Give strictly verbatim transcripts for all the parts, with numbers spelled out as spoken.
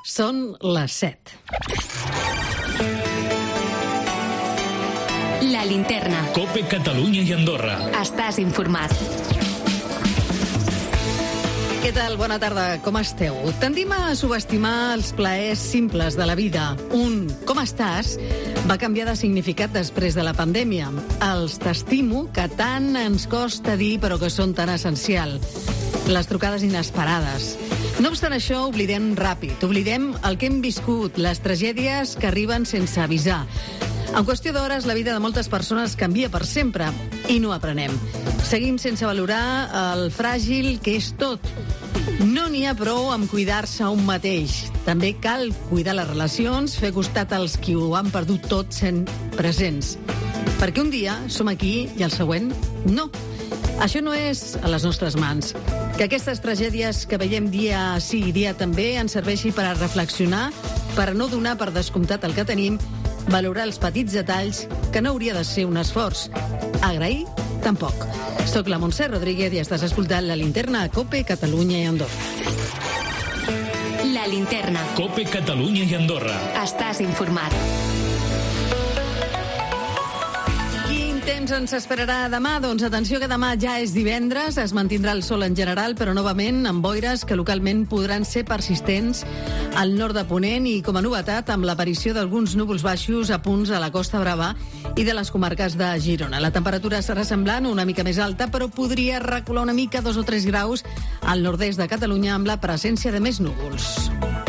Són les set. La linterna. COPE Catalunya i Andorra. Estàs informat. Què tal? Bona tarda, com esteu? Tendim a subestimar els plaers simples de la vida. Un «com estàs?» va canviar de significat després de la pandèmia. Els «t'estimo» que tant ens costa dir però que són tan essencial. Les trucades inesperades. No obstant això, oblidem ràpid. Oblidem el que hem viscut, les tragèdies que arriben sense avisar. En qüestió d'hores, la vida de moltes persones canvia per sempre i no aprenem. Seguim sense valorar el fràgil que és tot. No n'hi ha prou amb cuidar-se a un mateix. També cal cuidar les relacions, fer costat als qui ho han perdut tot sent presents. Perquè un dia som aquí i el següent no. Això no és a les nostres mans. Que aquestes tragèdies que veiem dia sí i dia també ens serveixi per a reflexionar, per a no donar per descomptat el que tenim, valorar els petits detalls, que no hauria de ser un esforç. Agrair, tampoc. Soc la Montse Rodríguez i estàs escoltant La Linterna a COPE Catalunya i Andorra. La linterna. COPE Catalunya i Andorra. Estàs informat. Temps ens esperarà demà? Doncs atenció que demà ja és divendres, es mantindrà el sol en general, però novament amb boires que localment podran ser persistents al nord de Ponent i com a novetat amb l'aparició d'alguns núvols baixos a punts a la Costa Brava i de les comarques de Girona. La temperatura serà semblant, una mica més alta, però podria recular una mica, dos o tres graus al nord-est de Catalunya amb la presència de més núvols.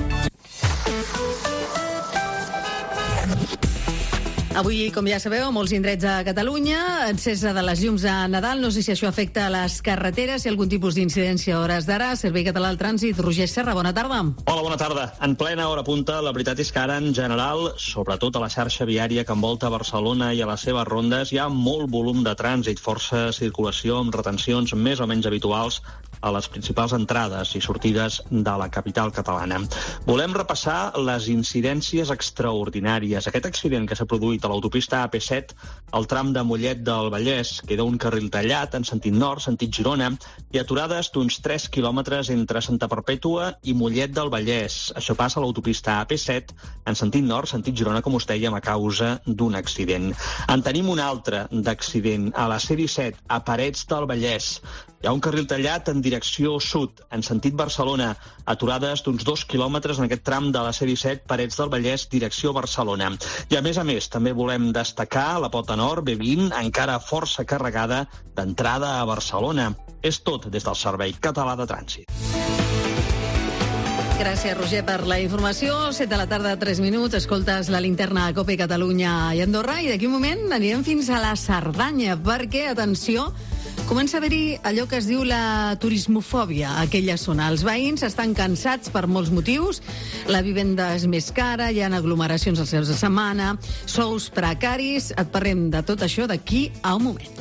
Avui, com ja sabeu, a molts indrets a Catalunya, encesa de les llums a Nadal. No sé si això afecta a les carreteres, si hi ha algun tipus d'incidència a hores d'ara. Servei Català del Trànsit, Roger Serra, bona tarda. Hola, bona tarda. En plena hora punta, la veritat és que ara, en general, sobretot a la xarxa viària que envolta Barcelona i a les seves rondes, hi ha molt volum de trànsit, força circulació amb retencions més o menys habituals a les principals entrades i sortides de la capital catalana. Volem repassar les incidències extraordinàries. Aquest accident que s'ha produït a l'autopista A P set, al tram de Mollet del Vallès, queda un carril tallat en sentit nord, sentit Girona, i aturades d'uns tres quilòmetres entre Santa Perpètua i Mollet del Vallès. Això passa a l'autopista A P set, en sentit nord, sentit Girona, com us dèiem, a causa d'un accident. En tenim un altre d'accident a la C disset, a Parets del Vallès. Hi ha un carril tallat en direcció sud, en sentit Barcelona, aturades d'uns dos quilòmetres en aquest tram de la C disset, Parets del Vallès, direcció Barcelona. I a més a més, també volem destacar la pota nord, B vint, encara força carregada d'entrada a Barcelona. És tot des del Servei Català de Trànsit. Gràcies, Roger, per la informació. set de la tarda, tres minuts. Escoltes La Linterna a COPE Catalunya i Andorra. I d'aquí un moment anirem fins a la Cerdanya, perquè, atenció, comença a haver-hi allò que es diu la turismofòbia a aquella zona. Els veïns estan cansats per molts motius. La vivenda és més cara, hi ha aglomeracions els caps de setmana, sous precaris. Et parlem de tot això d'aquí a un moment.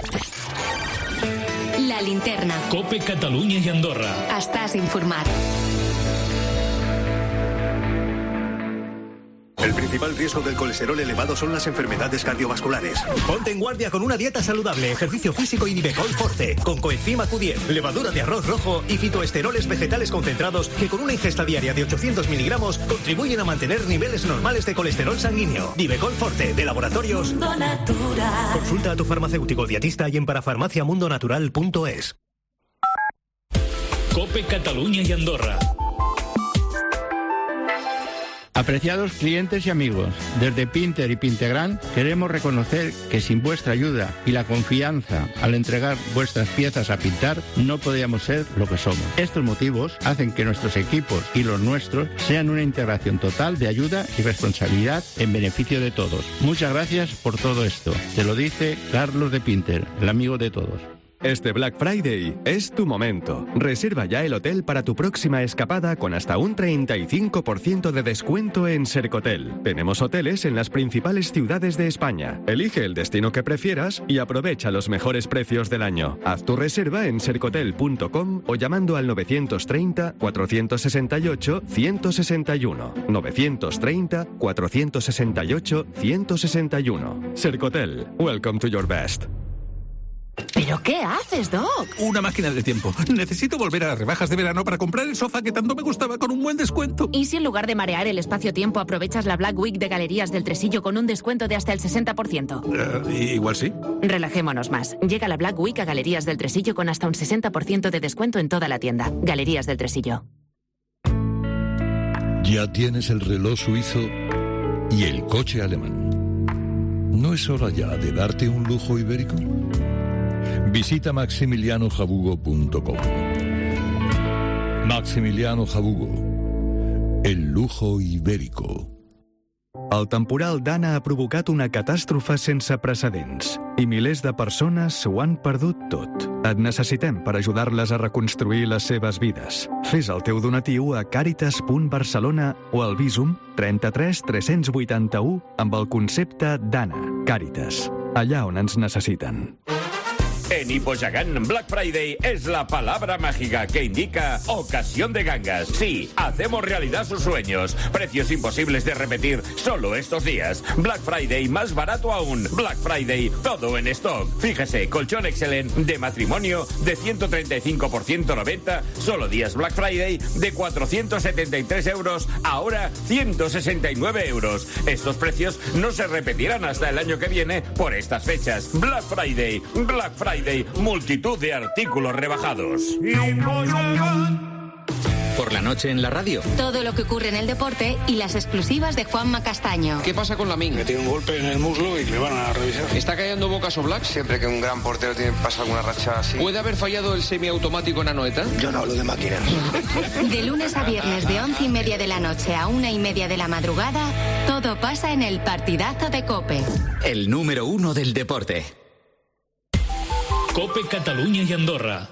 La linterna. COPE Catalunya i Andorra. Estàs informat. El principal riesgo del colesterol elevado son las enfermedades cardiovasculares. Ponte en guardia con una dieta saludable, ejercicio físico y Nivecol Forte, con coenzima Q diez, levadura de arroz rojo y fitoesteroles vegetales concentrados que con una ingesta diaria de ochocientos miligramos contribuyen a mantener niveles normales de colesterol sanguíneo. Nivecol Forte, de Laboratorios Mundo Natural. Consulta a tu farmacéutico dietista y en parafarmaciamundonatural punto es. COPE Catalunya y Andorra. Apreciados clientes y amigos, desde Pinter y Pintegran queremos reconocer que sin vuestra ayuda y la confianza al entregar vuestras piezas a pintar no podríamos ser lo que somos. Estos motivos hacen que nuestros equipos y los nuestros sean una integración total de ayuda y responsabilidad en beneficio de todos. Muchas gracias por todo esto. Te lo dice Carlos de Pinter, el amigo de todos. Este Black Friday es tu momento. Reserva ya el hotel para tu próxima escapada con hasta un treinta y cinco por ciento de descuento en Sercotel. Tenemos hoteles en las principales ciudades de España. Elige el destino que prefieras y aprovecha los mejores precios del año. Haz tu reserva en sercotel punto com o llamando al novecientos treinta, cuatrocientos sesenta y ocho, ciento sesenta y uno. novecientos treinta, cuatrocientos sesenta y ocho, ciento sesenta y uno. Sercotel. Welcome to your best. ¿Pero qué haces, Doc? Una máquina del tiempo. Necesito volver a las rebajas de verano para comprar el sofá que tanto me gustaba con un buen descuento. ¿Y si en lugar de marear el espacio-tiempo aprovechas la Black Week de Galerías del Tresillo con un descuento de hasta el sesenta por ciento? Uh, igual sí. Relajémonos más. Llega la Black Week a Galerías del Tresillo con hasta un sesenta por ciento de descuento en toda la tienda. Galerías del Tresillo. Ya tienes el reloj suizo y el coche alemán. ¿No es hora ya de darte un lujo ibérico? Visita maximiliano jabugo punto com. Maximiliano Jabugo, el lujo ibérico. El temporal Dana ha provocat una catàstrofe sense precedents i milers de persones ho han perdut tot. Et necessitem per ajudar-les a reconstruir les seves vides. Fes el teu donatiu a càritas punt barcelona o al Visum trenta-tres tres-cents vuitanta-u amb el concepte Dana. Càritas, allà on ens necessiten. En Hipoyagán, Black Friday es la palabra mágica que indica ocasión de gangas. Sí, hacemos realidad sus sueños. Precios imposibles de repetir solo estos días. Black Friday más barato aún. Black Friday, todo en stock. Fíjese, colchón excelente de matrimonio de ciento treinta y cinco por ciento noventa, solo días Black Friday de cuatrocientos setenta y tres euros, ahora ciento sesenta y nueve euros. Estos precios no se repetirán hasta el año que viene por estas fechas. Black Friday, Black Friday. Multitud de artículos rebajados. Por la noche en la radio. Todo lo que ocurre en el deporte y las exclusivas de Juanma Castaño. ¿Qué pasa con Lamine? Que tiene un golpe en el muslo y le van a revisar. ¿Está callando bocas o Black? Siempre que un gran portero tiene pasa alguna racha así. ¿Puede haber fallado el semiautomático en Anoeta? Yo no hablo de máquinas. De lunes a viernes de once y media de la noche a una y media de la madrugada, todo pasa en el partidazo de COPE. El número uno del deporte. COPE Catalunya i Andorra.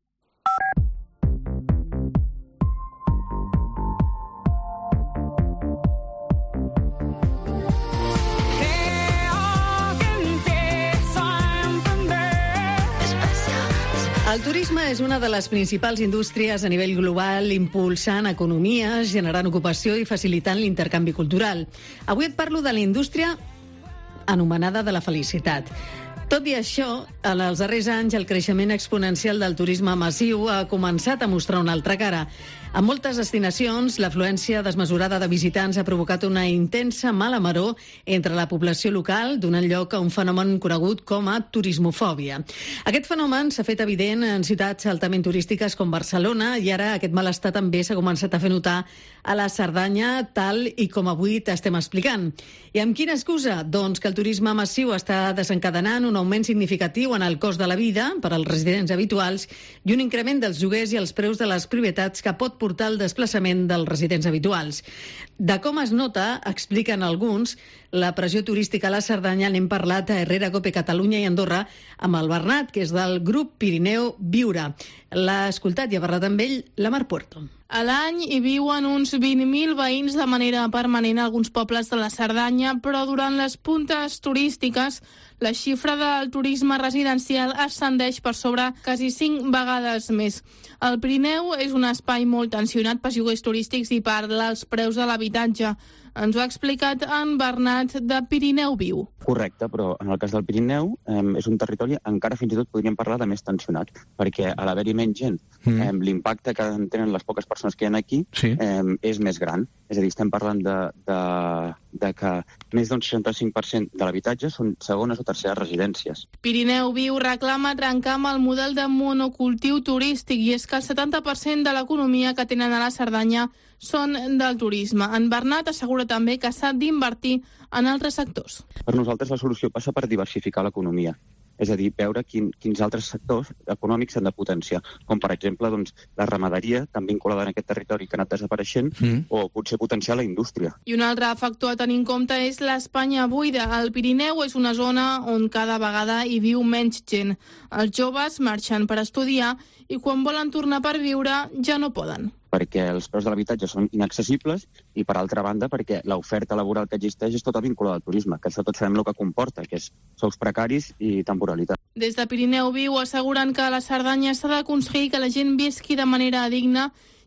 El turisme és una de les principals indústries a nivell global, impulsant economies, generant ocupació i facilitant l'intercanvi cultural. Avui et parlo de la indústria anomenada de la felicitat. Tot i això, en els darrers anys el creixement exponencial del turisme massiu ha començat a mostrar una altra cara. En moltes destinacions, l'afluència desmesurada de visitants ha provocat una intensa mala maror entre la població local, donant lloc a un fenomen conegut com a turismofòbia. Aquest fenomen s'ha fet evident en ciutats altament turístiques com Barcelona i ara aquest malestar també s'ha començat a fer notar a la Cerdanya, tal i com avui t'estem explicant. I amb quina excusa? Doncs que el turisme massiu està desencadenant un augment significatiu en el cost de la vida per als residents habituals i un increment dels lloguers i els preus de les propietats que pot portar el desplaçament dels residents habituals. De com es nota, expliquen alguns, la pressió turística a la Cerdanya. N'hem parlat a Herrera, COPE Catalunya i Andorra amb el Bernat, que és del grup Pirineu Viure. L'ha escoltat i ha parlat amb ell la Mar Puerto. A l'any hi viuen uns vint mil veïns de manera permanent a alguns pobles de la Cerdanya, però durant les puntes turístiques la xifra del turisme residencial ascendeix per sobre quasi cinc vegades més. El Pirineu és un espai molt tensionat per lloguers turístics i per els preus de l'habitatge. Ens ho ha explicat en Bernat de Pirineu Viu. Correcte, però en el cas del Pirineu eh, és un territori encara fins i tot podríem parlar de més tensionat, perquè a l'haver-hi menys gent, mm. eh, l'impacte que tenen les poques persones que hi ha aquí sí. eh, és més gran. És a dir, estem parlant de, de, de que més d'un seixanta-cinc per cent de l'habitatge són segones o terceres residències. Pirineu Viu reclama trencar amb el model de monocultiu turístic i és que el setanta per cent de l'economia que tenen a la Cerdanya són del turisme. En Bernat assegura també que s'ha d'invertir en altres sectors. Per nosaltres la solució passa per diversificar l'economia. És a dir, veure quin, quins altres sectors econòmics s'han de potenciar, com per exemple doncs, la ramaderia, també vinculada en aquest territori que ha anat desapareixent, mm. o potser potenciar la indústria. I un altre factor a tenir en compte és l'Espanya buida. El Pirineu és una zona on cada vegada hi viu menys gent. Els joves marxen per estudiar i quan volen tornar per viure ja no poden. Perquè els preus de l'habitatge són inaccessibles i, per altra banda, perquè l'oferta laboral que existeix és tota vinculada al turisme, que això tots sabem el que comporta, que és sous precaris i temporalitat. Des de Pirineu Viu asseguren que a la Cerdanya s'ha d'aconseguir que la gent visqui de manera digna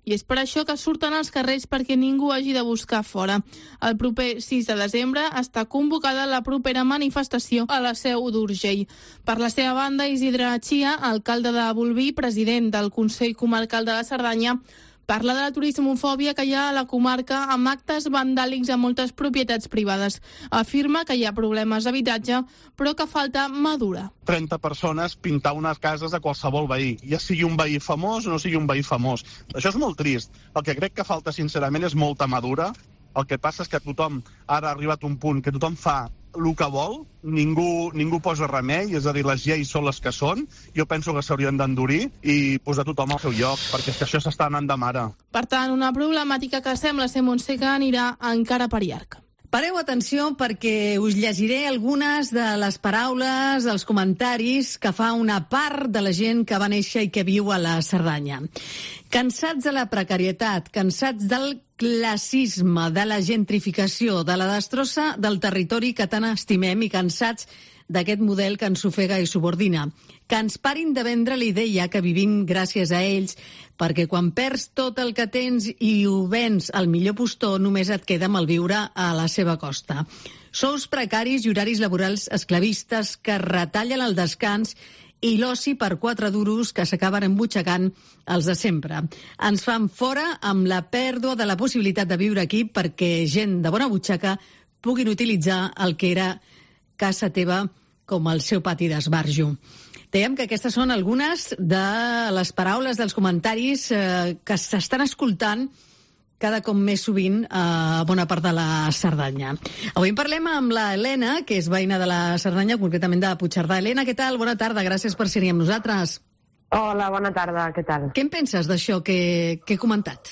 i és per això que surten als carrers perquè ningú hagi de buscar fora. El proper sis de desembre està convocada la propera manifestació a la Seu d'Urgell. Per la seva banda, Isidre Chia, alcalde de Bolvir, president del Consell Comarcal de la Cerdanya, parla de la turismofòbia que hi ha a la comarca amb actes vandàlics a moltes propietats privades. Afirma que hi ha problemes d'habitatge, però que falta mà dura. trenta persones pintar unes cases a qualsevol veí, ja sigui un veí famós o no sigui un veí famós. Això és molt trist. El que crec que falta, sincerament, és molta mà dura. El que passa és que tothom, ara ha arribat un punt que tothom fa el que vol, ningú, ningú posa remei, és a dir, les lleis són les que són. Jo penso que s'haurien d'endurir i posar tothom al seu lloc, perquè és que això s'està anant de mare. Per tant, una problemàtica que sembla ser, Montse, que anirà encara per llarg. Pareu atenció perquè us llegiré algunes de les paraules, els comentaris que fa una part de la gent que va néixer i que viu a la Cerdanya. Cansats de la precarietat, cansats del classisme, de la gentrificació, de la destrossa del territori que tant estimem i cansats d'aquest model que ens ofega i subordina. Que ens parin de vendre la idea que vivim gràcies a ells, perquè quan perds tot el que tens i ho vens al millor postor, només et queda malviure a la seva costa. Sous precaris i horaris laborals esclavistes que retallen el descans i l'oci per quatre duros que s'acaben embutxacant els de sempre. Ens fan fora amb la pèrdua de la possibilitat de viure aquí perquè gent de bona butxaca puguin utilitzar el que era casa teva com el seu pati d'esbarjo. Dèiem que aquestes són algunes de les paraules, dels comentaris eh, que s'estan escoltant cada cop més sovint a bona part de la Cerdanya. Avui en parlem amb la Helena, que és veïna de la Cerdanya, concretament de Puigcerdà. Helena, què tal? Bona tarda, gràcies per ser-hi amb nosaltres. Hola, bona tarda, què tal? Què en penses d'això que, que he comentat?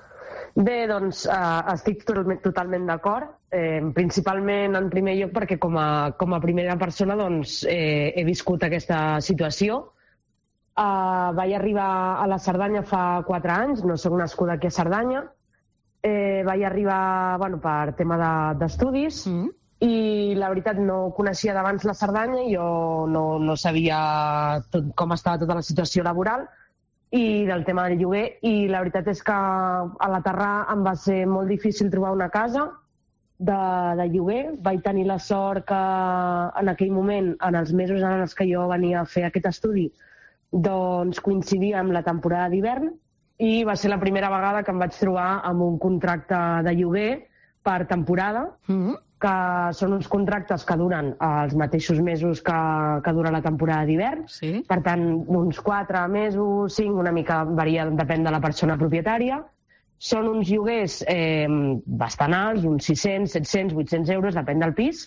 Bé, doncs eh, estic totalment d'acord, eh, principalment en primer lloc perquè com a, com a primera persona doncs, eh, he viscut aquesta situació. Eh, vaig arribar a la Cerdanya fa quatre anys, no soc nascuda aquí a Cerdanya, eh, vaig arribar bueno, per tema d'estudis de, mm. i la veritat no coneixia d'abans la Cerdanya, jo no, no sabia tot, com estava tota la situació laboral i del tema del lloguer, i la veritat és que a l'aterrar em va ser molt difícil trobar una casa de, de lloguer. Vaig tenir la sort que en aquell moment, en els mesos en els que jo venia a fer aquest estudi, doncs coincidia amb la temporada d'hivern i va ser la primera vegada que em vaig trobar amb un contracte de lloguer per temporada, mm-hmm. que són uns contractes que duren els mateixos mesos que, que dura la temporada d'hivern. Sí. Per tant, uns quatre mesos, cinc, una mica varia, depèn de la persona propietària. Són uns lloguers eh, bastant alts, uns sis-cents, set-cents, vuit-cents euros, depèn del pis,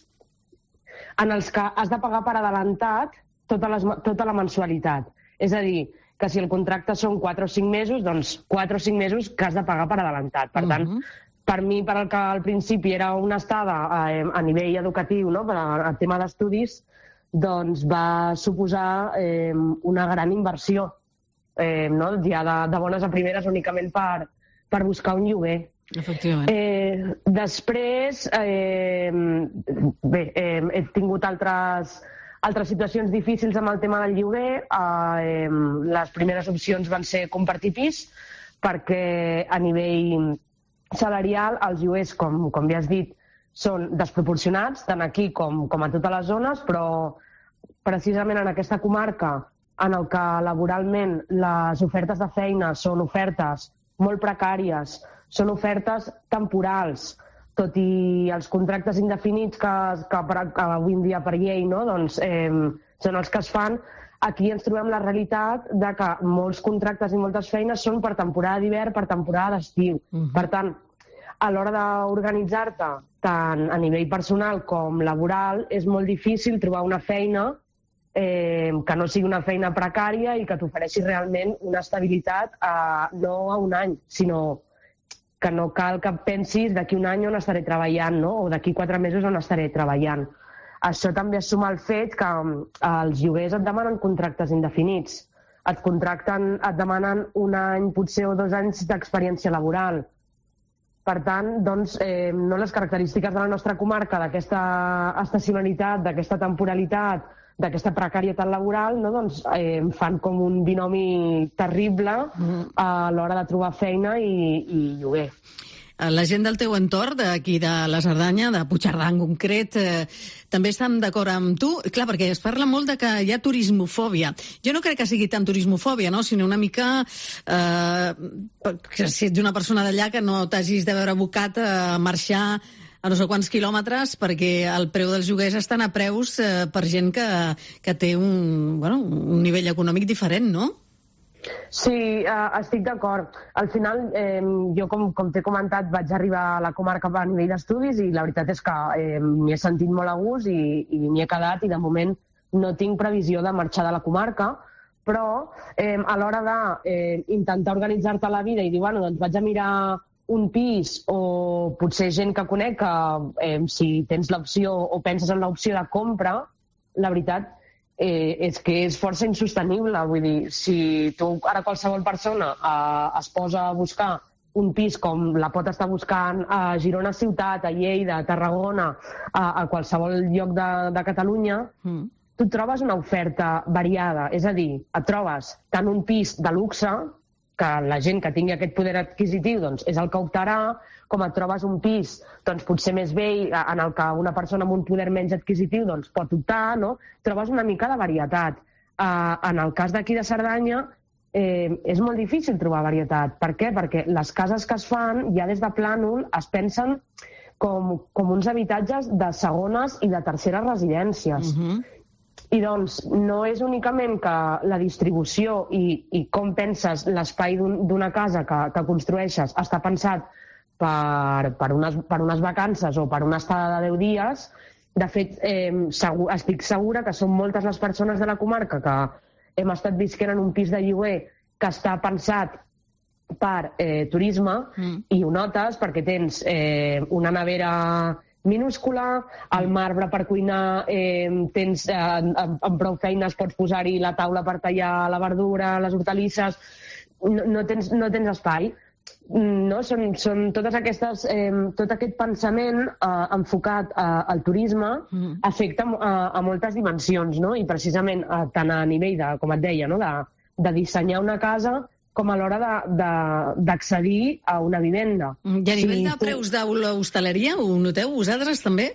en els que has de pagar per adelantat tota, les, tota la mensualitat. És a dir, que si el contracte són quatre o cinc mesos, doncs quatre o cinc mesos que has de pagar per adelantat. Per tant, uh-huh. per mi, per al que al principi era una estada eh, a nivell educatiu, no? Per al tema d'estudis, doncs va suposar eh, una gran inversió, eh, no? Ja de, de bones a primeres únicament per, per buscar un lloguer. Efectivament. Eh, després, eh, bé, eh, he tingut altres, altres situacions difícils amb el tema del lloguer. Eh, les primeres opcions van ser compartir pis, perquè a nivell salarial els lloguers, com, com ja has dit, són desproporcionats, tant aquí com, com a totes les zones, però precisament en aquesta comarca en el que laboralment les ofertes de feina són ofertes molt precàries, són ofertes temporals, tot i els contractes indefinits que, que, que avui en dia per llei, no? doncs, eh, són els que es fan. Aquí ens trobem la realitat de que molts contractes i moltes feines són per temporada d'hivern, per temporada d'estiu. Uh-huh. Per tant, a l'hora d'organitzar-te, tant a nivell personal com laboral, és molt difícil trobar una feina eh, que no sigui una feina precària i que t'ofereixi realment una estabilitat a, no a un any, sinó que no cal que pensis d'aquí un any on estaré treballant, no? O d'aquí quatre mesos on estaré treballant. Això també es suma al fet que els lloguers et demanen contractes indefinits. Et contracten, et demanen un any, potser o dos anys d'experiència laboral. Per tant, doncs, eh, no les característiques de la nostra comarca, d'aquesta estacionalitat, d'aquesta temporalitat, d'aquesta precarietat laboral, no? Doncs eh, fan com un binomi terrible a l'hora de trobar feina i, i lloguer. La gent del teu entorn, d'aquí de la Cerdanya, de Puigcerdà en concret, eh, també estan d'acord amb tu? Clar, perquè es parla molt de que hi ha turismofòbia. Jo no crec que sigui tant turismofòbia, no? Sinó una mica eh, que si ets una persona d'allà que no t'hagis de veure abocat a marxar a no sé quants quilòmetres perquè el preu dels lloguers estan a preus eh, per gent que, que té un, bueno, un nivell econòmic diferent, no? Sí, uh, estic d'acord. Al final, eh, jo, com, com t'he comentat, vaig arribar a la comarca a nivell d'estudis i la veritat és que eh, m'hi he sentit molt a gust i, i m'hi he quedat i de moment no tinc previsió de marxar de la comarca, però eh, a l'hora d'intentar eh, organitzar-te la vida i dir, bueno, doncs vaig a mirar un pis o potser gent que conec que eh, si tens l'opció o penses en l'opció de compra, la veritat Eh, és que és força insostenible. Vull dir, si tu ara qualsevol persona eh, es posa a buscar un pis com la pot estar buscant a Girona ciutat, a Lleida, a Tarragona, a, a qualsevol lloc de, de Catalunya, mm. tu trobes una oferta variada. És a dir, et trobes tant un pis de luxe, que la gent que tingui aquest poder adquisitiu doncs, és el que optarà, com et trobes un pis doncs, potser més vell, en el que una persona amb un poder menys adquisitiu doncs, pot optar, no? Trobes una mica de varietat. Uh, en el cas d'aquí de Cerdanya eh, és molt difícil trobar varietat. Per què? Perquè les cases que es fan, ja des de plànol, es pensen com, com uns habitatges de segones i de terceres residències. Uh-huh. I doncs no és únicament que la distribució i, i com penses l'espai d'una casa que, que construeixes està pensat per, per, unes, per unes vacances o per una estada de deu dies. De fet, eh, segur, estic segura que són moltes les persones de la comarca que hem estat visquent en un pis de lloguer que està pensat per eh, turisme mm. i ho notes perquè tens eh, una nevera minúscula, el marbre per cuinar, eh, tens, eh, amb, amb prou feines pots posar-hi la taula per tallar la verdura, les hortalisses, no, no, tens, no tens espai. No? Són, són totes aquestes, eh, tot aquest pensament eh, enfocat eh, al turisme mm. afecta a, a moltes dimensions, no? I precisament eh, tant a nivell de, com et deia, no? de, de dissenyar una casa com a l'hora d'accedir a una vivenda. I a nivell si de tu... preus d'hostaleria, ho noteu vosaltres també?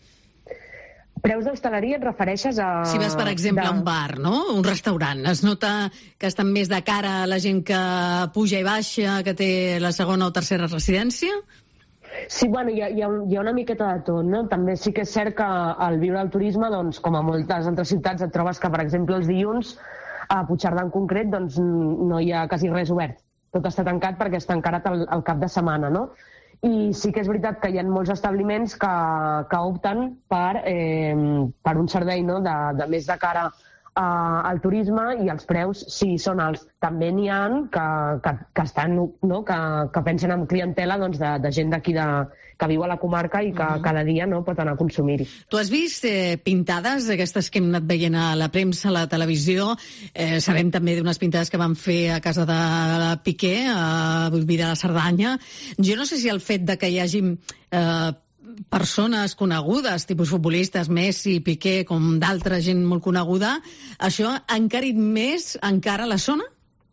Preus d'hostaleria et refereixes a... Si vas, per exemple, de... a un bar, no? Un restaurant, es nota que estan més de cara a la gent que puja i baixa, que té la segona o tercera residència? Sí, bueno, hi ha, hi ha, hi ha una miqueta de tot, no? També sí que és cert que al viure al turisme, doncs, com a moltes altres ciutats, et trobes que, per exemple, els dilluns a Puigcerdà en concret doncs, no hi ha quasi res obert. Tot està tancat perquè està encarat el, el cap de setmana, no? I sí que és veritat que hi ha molts establiments que, que opten per, eh, per un servei, no? de, de més de cara a, al turisme i els preus sí són alts. També n'hi ha que, que, que, estan, no? que, que pensen en clientela doncs, de, de gent d'aquí de, que viu a la comarca i que uh-huh. cada dia no pot anar a consumir-hi. Tu has vist eh, pintades, aquestes que hem anat veient a la premsa, a la televisió, eh, sabem també d'unes pintades que van fer a casa de la Piqué, a Bolví de la Cerdanya. Jo no sé si el fet de que hi hagi eh, persones conegudes, tipus futbolistes, Messi, Piqué, com d'altra gent molt coneguda, això ha encarit més encara la zona?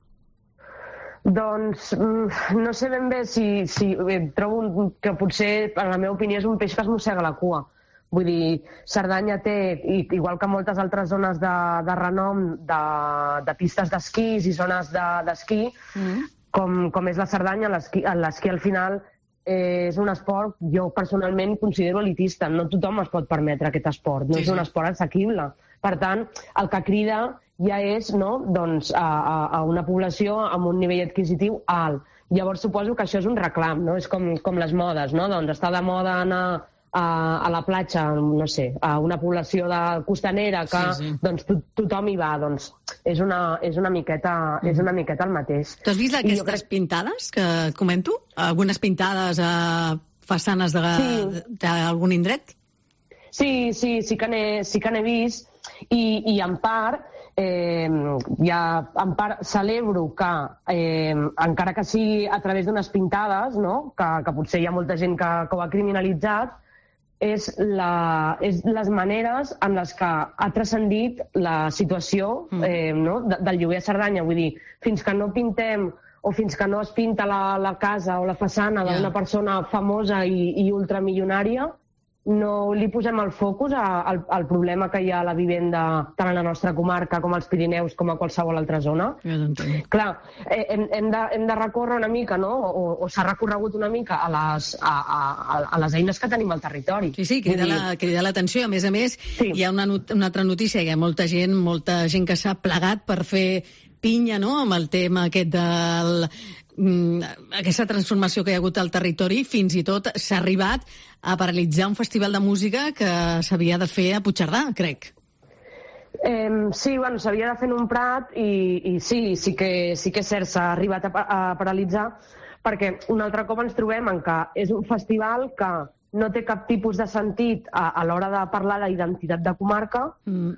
Doncs no sé ben bé si, si trobo un, que potser, en la meva opinió, és un peix que es mossega la cua. Vull dir, Cerdanya té, igual que moltes altres zones de, de renom, de, de pistes d'esquís i zones d'esquí, de, mm. com, com és la Cerdanya, l'esquí al final eh, és un esport, jo personalment considero elitista. No tothom es pot permetre aquest esport, no sí, és un sí. esport assequible. Per tant, el que crida ja és no, doncs, a, a, a una població amb un nivell adquisitiu alt. Llavors suposo que això és un reclam, no? És com, com les modes, no? Doncs està de moda anar a, a la platja, no sé, a una població de costanera que sí, sí. doncs, to, tothom hi va. Doncs és una, és una, miqueta, mm. és una miqueta el mateix. Tu has vist aquestes crec... pintades que comento? Algunes pintades a façanes d'algun sí. indret? Sí, sí, sí que n'he sí que n'he vist i, i en part Eh, ja, en part celebro que, eh, encara que sigui a través d'unes pintades, no? que, que potser hi ha molta gent que, que ho ha criminalitzat, és, la, és les maneres en les que ha transcendit la situació eh, no? de, del lloguer a Cerdanya. Vull dir, fins que no pintem o fins que no es pinta la, la casa o la façana yeah. d'una persona famosa i, i ultramilionària, no li posem el focus a, al, al problema que hi ha a la vivenda tant a la nostra comarca com als Pirineus com a qualsevol altra zona. Ja Clar, eh, hem, hem, de, hem de recórrer una mica, no? o, o s'ha recorregut una mica a les, a, a, a les eines que tenim al territori. Sí, sí, crida la, crida l'atenció. A més a més, sí. hi ha una, una altra notícia, hi ha molta gent, molta gent que s'ha plegat per fer pinya, no?, amb el tema aquest del... aquesta transformació que hi ha hagut al territori. Fins i tot s'ha arribat a paralitzar un festival de música que s'havia de fer a Puigcerdà, crec. Eh, sí, bueno, s'havia de fer en un prat i, i sí, sí que, sí que és cert, s'ha arribat a, a paralitzar, perquè un altre cop ens trobem en que és un festival que no té cap tipus de sentit a, a l'hora de parlar d'identitat de comarca, mm.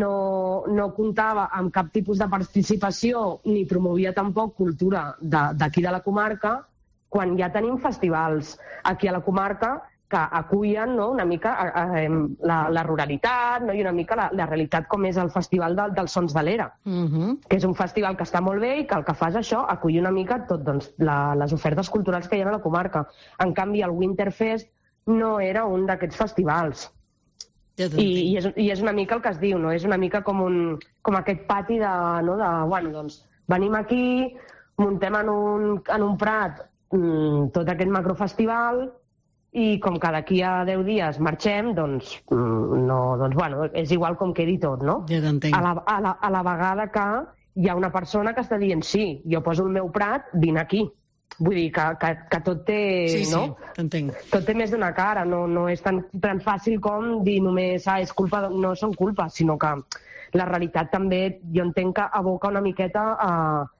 no, no comptava amb cap tipus de participació ni promovia tampoc cultura d'aquí de, de la comarca, quan ja tenim festivals aquí a la comarca que acullen, no?, una mica a, a, la, la ruralitat, no?, i una mica la, la realitat com és el Festival de, dels Sons de l'Era, uh-huh. que és un festival que està molt bé i que el que fa és això, acollir una mica tot, doncs, la, les ofertes culturals que hi ha a la comarca. En canvi, el Winterfest no era un d'aquests festivals. I, i, és, i és una mica el que es diu, no? És una mica com, un, com aquest pati de, no? de, bueno, doncs, venim aquí, muntem en un, en un prat mmm, tot aquest macrofestival i com que d'aquí a deu dies marxem, doncs, mmm, no, doncs, bueno, és igual com quedi tot, no? Ja t'entenc. A la, a, la, a la vegada que hi ha una persona que està dient sí, jo poso el meu prat, vine aquí. Vull dir que, que, que tot té... Sí, sí, no? t'entenc. Tot té més d'una cara, no, no és tan, tan fàcil com dir només, ah, és culpa, no són culpa, sinó que la realitat també, jo entenc que aboca una miqueta a,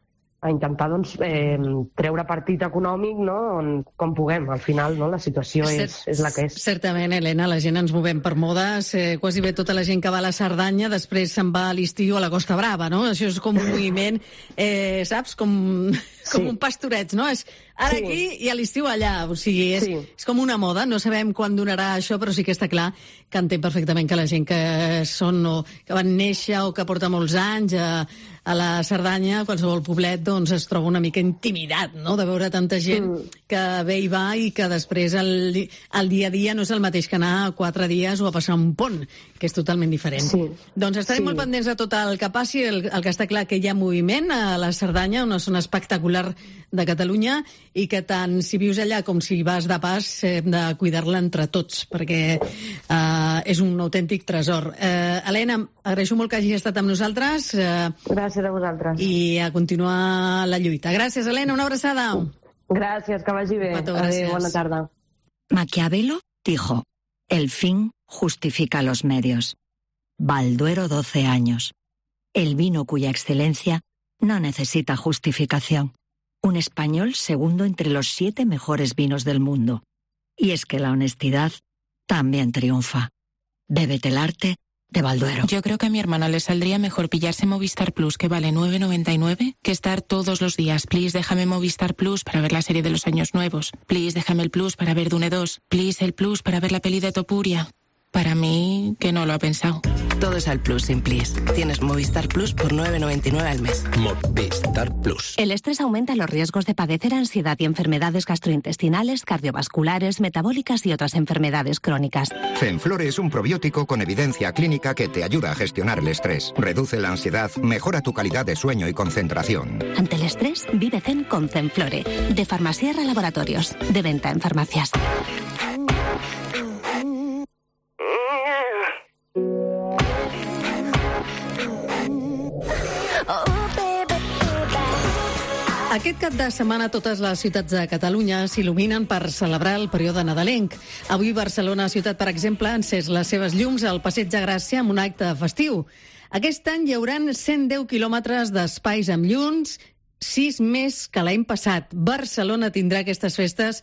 a intentar doncs, eh, treure partit econòmic, no?, on, com puguem. Al final, no?, la situació és, és la que és. Certament, Helena, la gent ens movem per modes. Eh, quasi bé tota la gent que va a la Cerdanya després se'n va a l'estiu a la Costa Brava, no? Això és com un moviment, eh, saps? Com, com sí. un pastoreig, no? És ara sí. aquí i a l'estiu allà. O sigui, és, sí. és com una moda. No sabem quan donarà això, però sí que està clar que entenc perfectament que la gent que són o que van néixer o que porta molts anys a, a la Cerdanya, qualsevol poblet, doncs es troba una mica intimidat, no?, de veure tanta gent mm. que ve i va i que després el, el dia a dia no és el mateix que anar quatre dies o a passar un pont, que és totalment diferent. Sí. Doncs estarem sí. molt pendents de tot el que passi. El, el que està clar que hi ha moviment a la Cerdanya, una zona espectacular de Catalunya, i que tant si vius allà com si vas de pas hem de cuidar-la entre tots, perquè eh, és un autèntic tresor. Eh, Helena, agraeixo molt que hagi estat amb nosaltres. Eh, Gràcies a vosaltres. I a continuar la lluita. Gràcies, Helena, una abraçada. Gràcies, que vagi bé. Pato, gràcies. Adéu, bona tarda. Maquiavelo dijo, el fin justifica los medios. Balduero, doce años. El vino cuya excelencia no necesita justificación. Un español segundo entre los siete mejores vinos del mundo. Y es que la honestidad también triunfa. Bébete el arte de Balduero. Yo creo que a mi hermana le saldría mejor pillarse Movistar Plus, que vale nueve noventa y nueve, que estar todos los días. Please, déjame Movistar Plus para ver la serie de los años nuevos. Please, déjame el Plus para ver Dune dos. Please, el Plus para ver la peli de Topuria. Para mí, que no lo ha pensado. Todo es al Plus sin Please. Tienes Movistar Plus por nueve noventa y nueve al mes. Movistar Plus. El estrés aumenta los riesgos de padecer ansiedad y enfermedades gastrointestinales, cardiovasculares, metabólicas y otras enfermedades crónicas. Zenflore es un probiótico con evidencia clínica que te ayuda a gestionar el estrés. Reduce la ansiedad, mejora tu calidad de sueño y concentración. Ante el estrés, vive zen con Zenflore. De Farmasierra Laboratorios. De venta en farmacias. Aquest cap de setmana totes les ciutats de Catalunya s'il·luminen per celebrar el període nadalenc. Avui Barcelona ciutat, per exemple, ha encès les seves llums al Passeig de Gràcia amb un acte festiu. Aquest any hi hauran cent deu quilòmetres d'espais amb llums, sis més que l'any passat. Barcelona tindrà aquestes festes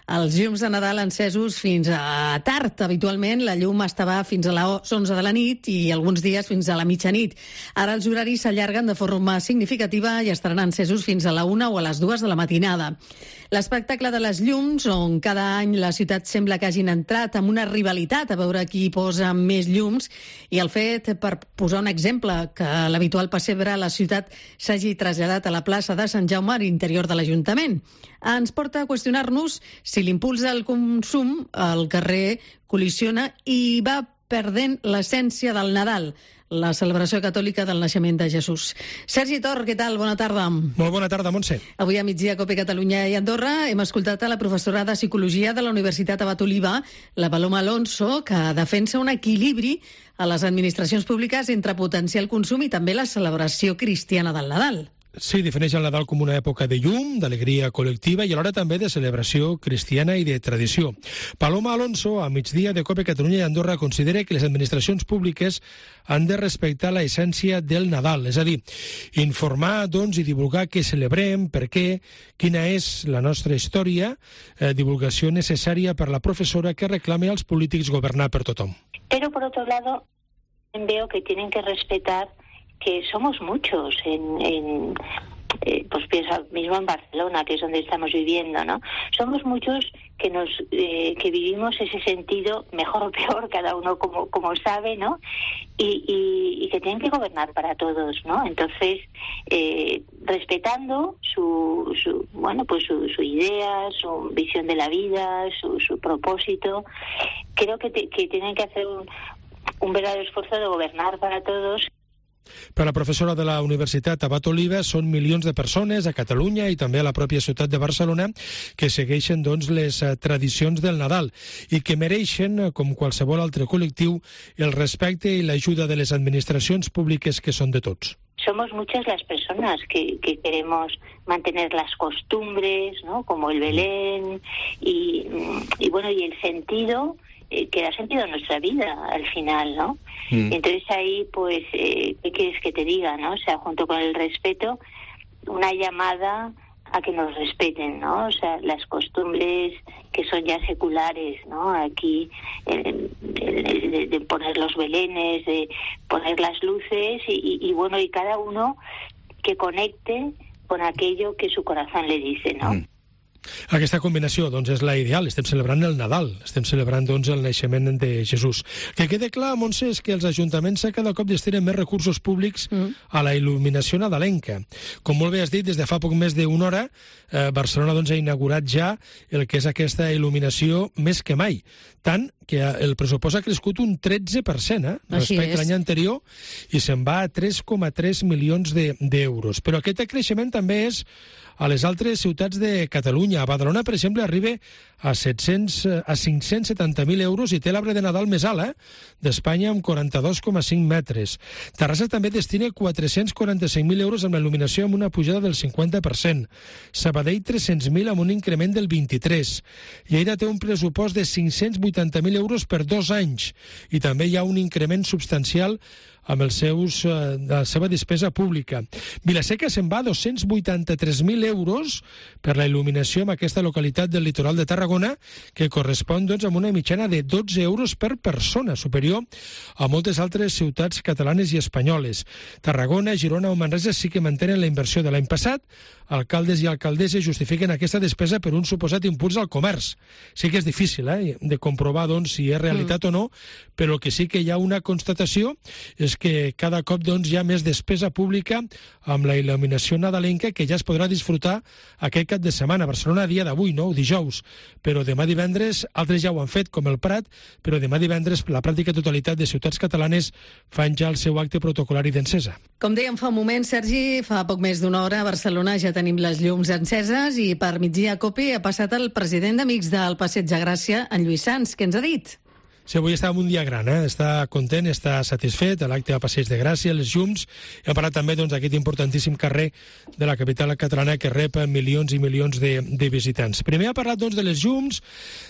els llums de Nadal encesos fins a tard. Habitualment la llum estava fins a les onze de la nit i alguns dies fins a la mitjanit. Ara els horaris s'allarguen de forma significativa i estaran encesos fins a la una o a les dues de la matinada. L'espectacle de les llums, on cada any la ciutat sembla que hagin entrat amb una rivalitat a veure qui posa més llums, i el fet, per posar un exemple, que l'habitual pessebre a la ciutat s'hagi traslladat a la plaça de Sant Jaume a l'interior de l'Ajuntament, ens porta a qüestionar-nos si l'impuls del consum al carrer col·lisiona i va perdent l'essència del Nadal, la celebració catòlica del naixement de Jesús. Sergi Tor, què tal? Bona tarda. Molt bona tarda, Montse. Avui a migdia, Cope Catalunya i Andorra, hem escoltat a la professora de Psicologia de la Universitat Abat Oliba, la Paloma Alonso, que defensa un equilibri a les administracions públiques entre potenciar el consum i també la celebració cristiana del Nadal. Sí, defineix el Nadal com una època de llum, d'alegria col·lectiva i alhora també de celebració cristiana i de tradició. Paloma Alonso, a migdia de Cope Catalunya i Andorra, considera que les administracions públiques han de respectar la essència del Nadal, és a dir, informar doncs, i divulgar què celebrem, per què, quina és la nostra història, eh, divulgació necessària per la professora que reclame als polítics governar per tothom. Pero por otro lado, veo que tienen que respetar que somos muchos en, en eh, pues pienso mismo en Barcelona, que es donde estamos viviendo, ¿no? Somos muchos que nos eh, que vivimos ese sentido, mejor o peor, cada uno como como sabe, ¿no? Y, y, y que tienen que gobernar para todos, ¿no? Entonces, eh, respetando su, su bueno, pues su, su idea, su visión de la vida, su, su propósito, creo que, te, que tienen que hacer un, un verdadero esfuerzo de gobernar para todos. Per la professora de la Universitat Abat Oliba, són milions de persones a Catalunya i també a la pròpia ciutat de Barcelona que segueixen doncs, les uh, tradicions del Nadal i que mereixen, com qualsevol altre col·lectiu, el respecte i l'ajuda de les administracions públiques que són de tots. Somos muchas las personas que, que queremos mantener las costumbres, ¿no? Como el Belén y, y bueno, y el sentido que da sentido a nuestra vida al final, ¿no? Mm. Entonces ahí, pues, eh, ¿qué quieres que te diga, no? O sea, junto con el respeto, una llamada a que nos respeten, ¿no? O sea, las costumbres que son ya seculares, ¿no? Aquí, eh, de, de poner los belenes, de poner las luces y, y, y, bueno, y cada uno que conecte con aquello que su corazón le dice, ¿no? Mm. Aquesta combinació doncs, és la ideal. Estem celebrant el Nadal, estem celebrant doncs, el naixement de Jesús. Que quede clar, Montse, és que els ajuntaments cada cop destinen més recursos públics mm. a la il·luminació nadalenca. Com molt bé has dit, des de fa poc més d'una hora, eh, Barcelona doncs, ha inaugurat ja el que és aquesta il·luminació més que mai. Tant que el pressupost ha crescut un tretze per cent eh, respecte a l'any anterior i se'n va a tres coma tres milions d'euros. Però aquest creixement també és a les altres ciutats de Catalunya. A Badalona, per exemple, arriba a, set-cents, a cinc-cents setanta mil euros i té l'arbre de Nadal més alt, eh? d'Espanya, amb quaranta-dos coma cinc metres. Terrassa també destina quatre-cents quaranta-cinc mil euros amb la il·luminació amb una pujada del cinquanta per cent. Sabadell, tres-cents mil amb un increment del vint-i-tres. Lleida té un pressupost de cinc-cents vuitanta mil euros per dos anys i també hi ha un increment substancial amb els seus, eh, de la seva despesa pública. Vilaseca se'n va a dos-cents vuitanta-tres mil euros per la il·luminació en aquesta localitat del litoral de Tarragona, que correspon doncs, amb una mitjana de dotze euros per persona, superior a moltes altres ciutats catalanes i espanyoles. Tarragona, Girona o Manresa sí que mantenen la inversió de l'any passat. Alcaldes i alcaldesses justifiquen aquesta despesa per un suposat impuls al comerç. Sí que és difícil eh, de comprovar doncs, si és realitat mm. o no, però el que sí que hi ha una constatació és que cada cop doncs, hi ha més despesa pública amb la il·luminació nadalenca que ja es podrà disfrutar aquest cap de setmana. A Barcelona, a dia d'avui, no? Dijous. Però demà divendres, altres ja ho han fet, com el Prat, però demà divendres la pràctica totalitat de ciutats catalanes fan ja el seu acte protocolari d'encesa. Com dèiem fa un moment, Sergi, fa poc més d'una hora a Barcelona ja tenim les llums enceses i per migdia a Cope ha passat el president d'Amics del Passeig de Gràcia, en Lluís Sans. Què ens ha dit? Sí, avui està en un dia gran, eh? Està content, està satisfet, l'acte de Passeig de Gràcia, les llums. Hem parlat també doncs, d'aquest importantíssim carrer de la capital catalana que rep milions i milions de, de visitants. Primer ha parlat doncs, de les llums,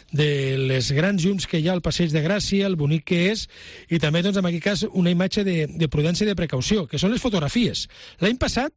de les grans llums que hi ha al Passeig de Gràcia, el bonic que és, i també, doncs, en aquest cas, una imatge de, de prudència i de precaució, que són les fotografies. L'any passat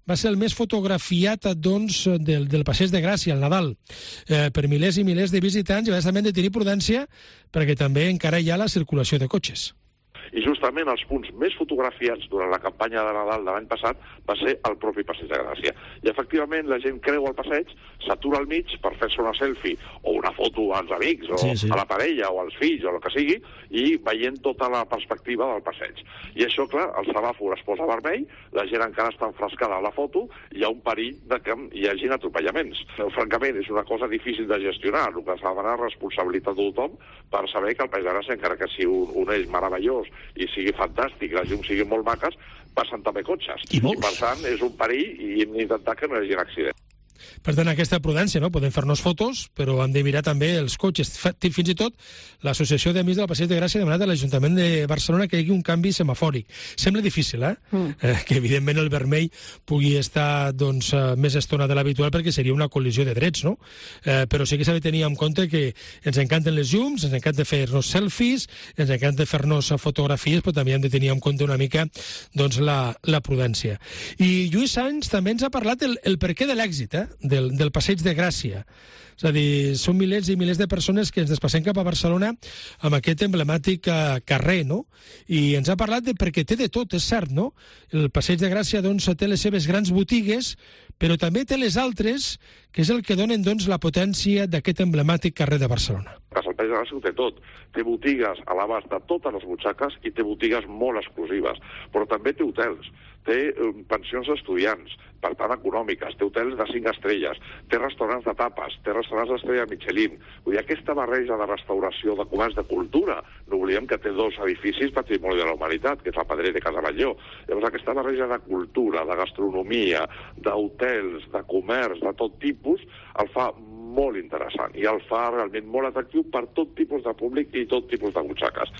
va ser el més fotografiat doncs, del, del Passeig de Gràcia, el Nadal, eh, per milers i milers de visitants, i a vegades també hem de tenir prudència perquè també encara hi ha la circulació de cotxes. I justament els punts més fotografiats durant la campanya de Nadal de l'any passat va ser el propi Passeig de Gràcia. I efectivament la gent creu al passeig, s'atura al mig per fer-se una selfie o una foto als amics o sí, sí. a la parella o als fills o el que sigui, i veient tota la perspectiva del passeig. I això, clar, el semàfor es posa vermell, la gent encara està enfrescada a la foto, i hi ha un perill de que hi hagin atropellaments. Francament, és una cosa difícil de gestionar, el que s'ha de demanar responsabilitat de tothom per saber que el Passeig de Gràcia, encara que sigui un, un eix meravellós i sigui fantàstic, les llums siguin molt maques, passen també cotxes. I, I per tant, és un perill i hem d'intentar que no hi hagi accident. Per tant, aquesta prudència, no? Podem fer-nos fotos, però hem de mirar també els cotxes. Fins i tot, l'Associació d'Amics del Passeig de Gràcia ha demanat a l'Ajuntament de Barcelona que hi hagi un canvi semafòric. Sembla difícil, eh? Mm. eh que evidentment el vermell pugui estar doncs, més estona de l'habitual perquè seria una col·lisió de drets, no? Eh, però sí que s'ha de tenir en compte que ens encanten les llums, ens encanta fer-nos selfies, ens encanta fer-nos fotografies, però també hem de tenir en compte una mica doncs, la, la prudència. I Lluís Sans també ens ha parlat el, el perquè de l'èxit, eh? Del, del Passeig de Gràcia. És a dir, són milers i milers de persones que ens desplacem cap a Barcelona amb aquest emblemàtic eh, carrer, no? I ens ha parlat de perquè té de tot, és cert, no? El Passeig de Gràcia, doncs, té les seves grans botigues, però també té les altres, que és el que donen, doncs, la potència d'aquest emblemàtic carrer de Barcelona. El Passeig de Gràcia ho té tot. Té botigues a l'abast de totes les butxaques i té botigues molt exclusives, però també té hotels, té um, pensions d'estudiants, per tant econòmiques, té hotels de cinc estrelles, té restaurants de tapes, té restaurants d'estrella Michelin. Vull dir, aquesta barreja de restauració, de comerç, de cultura, no oblidem que té dos edificis patrimoni de la humanitat, que és la Pedrera i Casa Batlló. Llavors, aquesta barreja de cultura, de gastronomia, d'hotels, de comerç, de tot tipus, el fa molt interessant i el fa realment molt atractiu per tot tipus de públic i tot tipus de butxaques.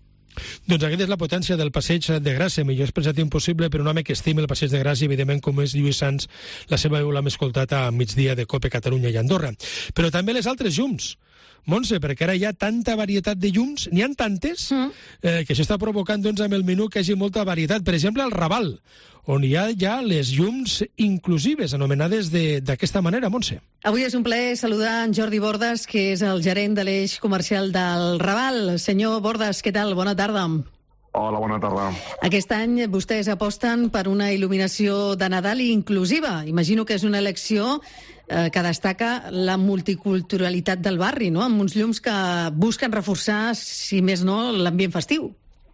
Doncs aquesta és la potència del Passeig de Gràcia. Millor expressat impossible per un home que estima el Passeig de Gràcia, evidentment, com és Lluís Sans, la seva veu l'hem escoltat a migdia de COPE Catalunya i Andorra. Però també les altres llums. Montse, perquè ara hi ha tanta varietat de llums, n'hi ha tantes, mm. eh, que això està provocant doncs, amb el menú que hi hagi molta varietat. Per exemple, al Raval, on hi ha ja les llums inclusives, anomenades d'aquesta manera, Montse. Avui és un plaer saludar en Jordi Bordas, que és el gerent de l'eix comercial del Raval. Senyor Bordas, què tal? Bona tarda. Hola, bona tarda. Aquest any vostès aposten per una il·luminació de Nadal inclusiva. Imagino que és una elecció eh, que destaca la multiculturalitat del barri, no? Amb uns llums que busquen reforçar, si més no, l'ambient festiu.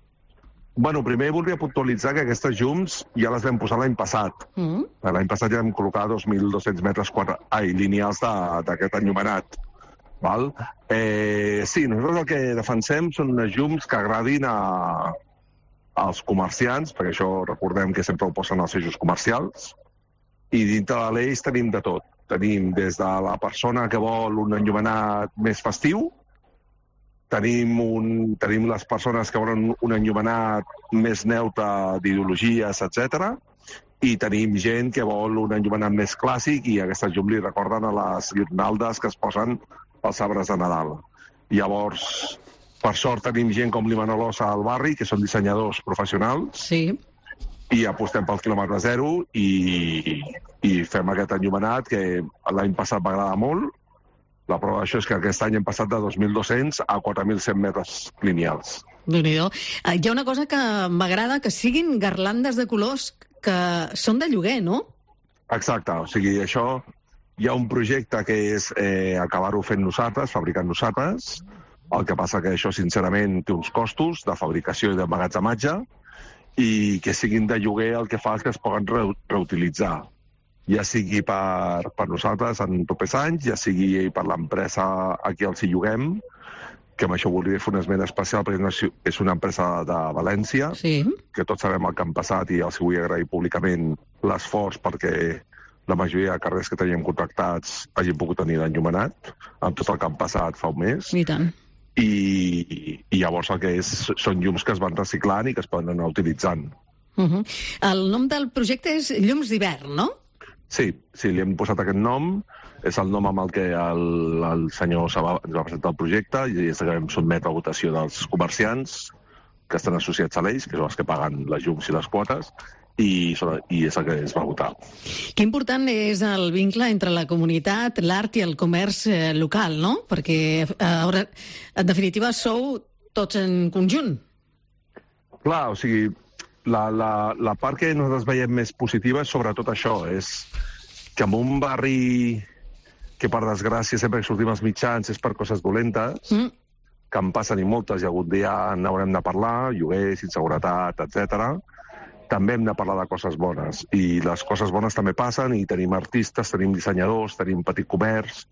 Bueno, primer voldria puntualitzar que aquestes llums ja les vam posar l'any passat. Mm. L'any passat ja vam col·locar dos mil dos-cents metres quadra... ai, lineals d'aquest enllumenat. Val? Eh, sí, nosaltres el que defensem són unes llums que agradin a, als comerciants, perquè això recordem que sempre ho posen als eixos comercials, i dintre de l'eix tenim de tot. Tenim des de la persona que vol un enllumenat més festiu, tenim, un, tenim les persones que volen un enllumenat més neutre d'ideologies, etcètera, i tenim gent que vol un enllumenat més clàssic i aquestes llums li recorden a les guirnaldes que es posen als arbres de Nadal. Llavors, per sort tenim gent com l'Imanolosa al barri, que són dissenyadors professionals, sí. I apostem pel quilòmetre zero i, i fem aquest enllumenat que l'any passat va agradar molt. La prova d'això és que aquest any hem passat de dos mil dos-cents a quatre mil cent metres lineals. Déu-n'hi-do. Hi ha una cosa que m'agrada, que siguin garlandes de colors que són de lloguer, no? Exacte, o sigui, això hi ha un projecte que és eh, acabar-ho fent nosaltres, fabricant nosaltres. El que passa que això, sincerament, té uns costos de fabricació i d'emmagatzematge i que siguin de lloguer el que fa és que es poden re reutilitzar. Ja sigui per, per nosaltres en propers anys, ja sigui per l'empresa a qui els hi lloguem, que amb això voldria fer un esment especial perquè és una empresa de València, sí. Que tots sabem el que han passat i els vull agrair públicament l'esforç perquè la majoria de carrers que teníem contractats hagin pogut tenir l'enllumenat, amb tot el que han passat fa un mes. I tant. I, i llavors el que és, són llums que es van reciclant i que es poden anar utilitzant. Uh -huh. El nom del projecte és Llums d'hivern, no? Sí, sí, li hem posat aquest nom. És el nom amb el que el, el senyor Sabà ens va presentar el projecte i és que vam sotmetre a votació dels comerciants que estan associats a l'Eix, que són els que paguen les llums i les quotes, i, i és el que es va votar. Que important és el vincle entre la comunitat, l'art i el comerç eh, local, no? Perquè, eh, en definitiva, sou tots en conjunt. Clar, o sigui, la, la, la part que nosaltres veiem més positiva és sobretot això, és que en un barri que, per desgràcia, sempre que sortim als mitjans és per coses dolentes, mm. que en passen i moltes, i algun dia n'haurem de parlar, lloguers, inseguretat, etcètera. També hem de parlar de coses bones. I les coses bones també passen, i tenim artistes, tenim dissenyadors, tenim petit comerç,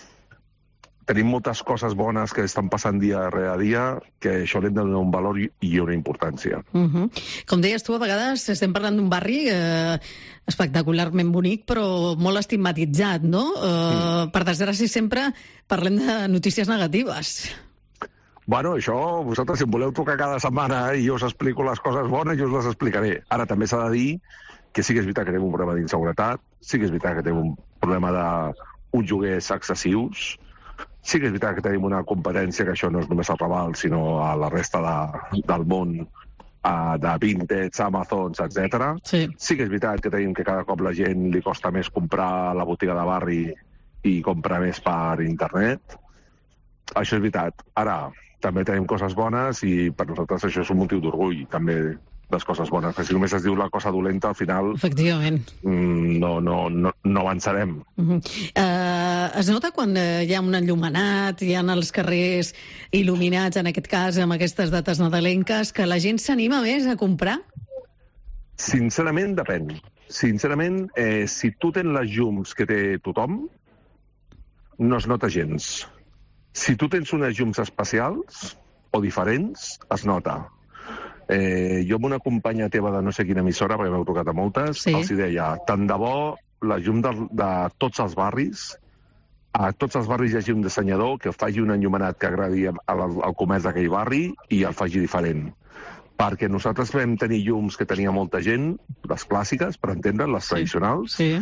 tenim moltes coses bones que estan passant dia rere dia, que això l'hem de donar un valor i una importància. Uh-huh. Com deies tu, a vegades estem parlant d'un barri eh, espectacularment bonic, però molt estigmatitzat, no? Eh, mm. Per desgràcia, sempre parlem de notícies negatives. Bueno, això, vosaltres, si em voleu trucar cada setmana eh, i jo us explico les coses bones, jo us les explicaré. Ara també s'ha de dir que sí que és veritat que tenim un problema d'inseguretat, sí que és veritat que tenim un problema d'uns lloguers excessius, sí que és veritat que tenim una competència, que això no és només al Raval, sinó a la resta de, del món, uh, de Vinted, Amazon, etcètera. Sí. Sí que és veritat que tenim que cada cop la gent li costa més comprar a la botiga de barri i comprar més per internet. Això és veritat. Ara, també tenim coses bones i per nosaltres això és un motiu d'orgull, també, les coses bones. Perquè si només es diu la cosa dolenta, al final... Efectivament. No, no, no, no avançarem. Uh-huh. Uh, es nota quan uh, hi ha un enllumenat, hi ha els carrers il·luminats, en aquest cas, amb aquestes dates nadalenques, que la gent s'anima més a comprar? Sincerament, depèn. Sincerament, eh, si tu tens les llums que té tothom, no es nota gens. Si tu tens unes llums especials o diferents, es nota. Eh, jo amb una companya teva de no sé quina emissora, perquè m'heu trucat a moltes, sí. Els deia, tant de bo la llum de, de tots els barris, a tots els barris hi hagi un dissenyador que faci un enllumenat que agradi al, al comerç d'aquell barri i el faci diferent. Perquè nosaltres vam tenir llums que tenia molta gent, les clàssiques, per entendre, les sí. tradicionals, sí.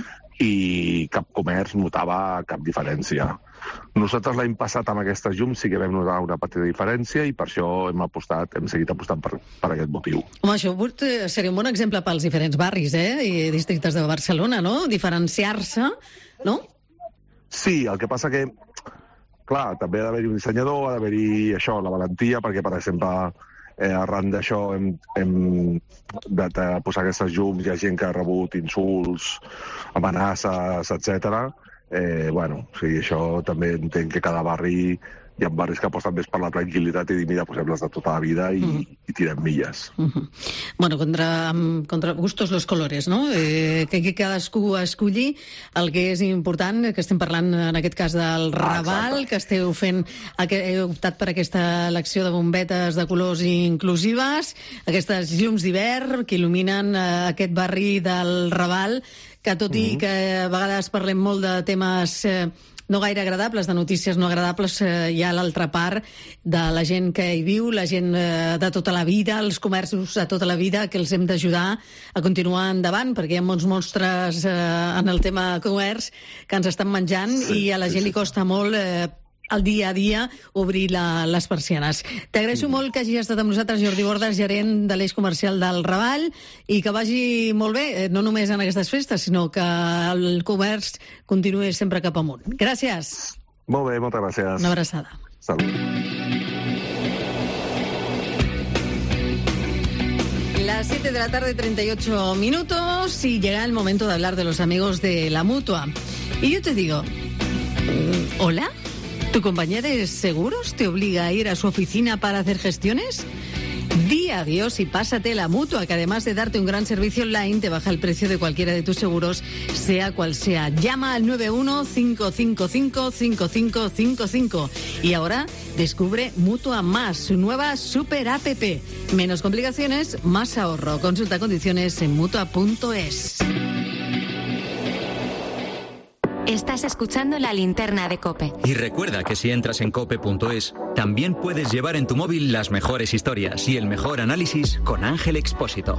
i cap comerç notava cap diferència. Nosaltres l'any passat amb aquestes llums sí que vam notar una petita diferència i per això hem apostat, hem seguit apostant per, per aquest motiu. Home, això seria un bon exemple pels diferents barris, eh? I districtes de Barcelona, no? Diferenciar-se, no? Sí, el que passa que, clar, també ha d'haver-hi un dissenyador, ha d'haver-hi això, la valentia, perquè, per exemple, eh, arran d'això hem, hem de, de posar aquestes llums, hi ha gent que ha rebut insults, amenaces, etcètera. Eh, bueno, o sigui, això també entenc que cada barri, hi ha barris que aposten més per la tranquil·litat i dir, mira, posem-les de tota la vida i, mm. i tirem milles. Mm-hmm. Bueno, contra, contra gustos los colores, no? Eh, que, que cadascú escolli el que és important, que estem parlant en aquest cas del Raval, ah, que esteu fent, que heu optat per aquesta elecció de bombetes de colors inclusives, aquestes llums d'hivern que il·luminen eh, aquest barri del Raval, que tot i que a vegades parlem molt de temes eh, no gaire agradables, de notícies no agradables, eh, hi ha l'altra part de la gent que hi viu, la gent eh, de tota la vida, els comerços de tota la vida, que els hem d'ajudar a continuar endavant, perquè hi ha molts monstres eh, en el tema comerç que ens estan menjant sí, i a la gent sí, sí. li costa molt eh, el dia a dia obrir la, les persianes. T'agraeixo mm. molt que hagis estat amb nosaltres, Jordi Bordas, gerent de l'eix comercial del Raval, i que vagi molt bé, no només en aquestes festes, sinó que el comerç continuï sempre cap amunt. Gràcies. Molt bé, moltes gràcies. Una abraçada. Salut. Las siete de la tarde, treinta y ocho minutos, y llega el momento de hablar de los amigos de la Mutua. Y yo te digo, ¿hola? ¿Tu compañía de seguros te obliga a ir a su oficina para hacer gestiones? Di adiós y pásate a la Mutua, que además de darte un gran servicio online, te baja el precio de cualquiera de tus seguros, sea cual sea. Llama al nueve uno cinco cinco cinco cinco cinco cinco cinco. Y ahora descubre Mutua Más, su nueva super app. Menos complicaciones, más ahorro. Consulta condiciones en mutua punto es. Estás escuchando La Linterna de COPE. Y recuerda que si entras en cope punto es, también puedes llevar en tu móvil las mejores historias y el mejor análisis con Ángel Expósito.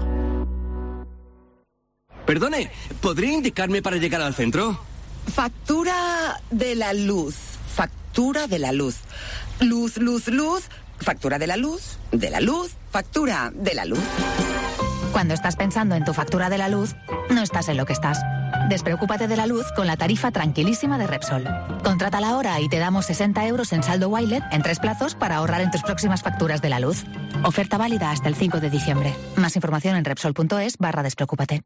Perdone, ¿podría indicarme para llegar al centro? Factura de la luz. Factura de la luz. Luz, luz, luz. factura de la luz, de la luz, factura de la luz. Cuando estás pensando en tu factura de la luz, no estás en lo que estás. Despreocúpate de la luz con la tarifa tranquilísima de Repsol. Contrátala ahora y te damos sesenta euros en saldo Wilet en tres plazos para ahorrar en tus próximas facturas de la luz. Oferta válida hasta el cinco de diciembre. Más información en Repsol.es barra despreocúpate.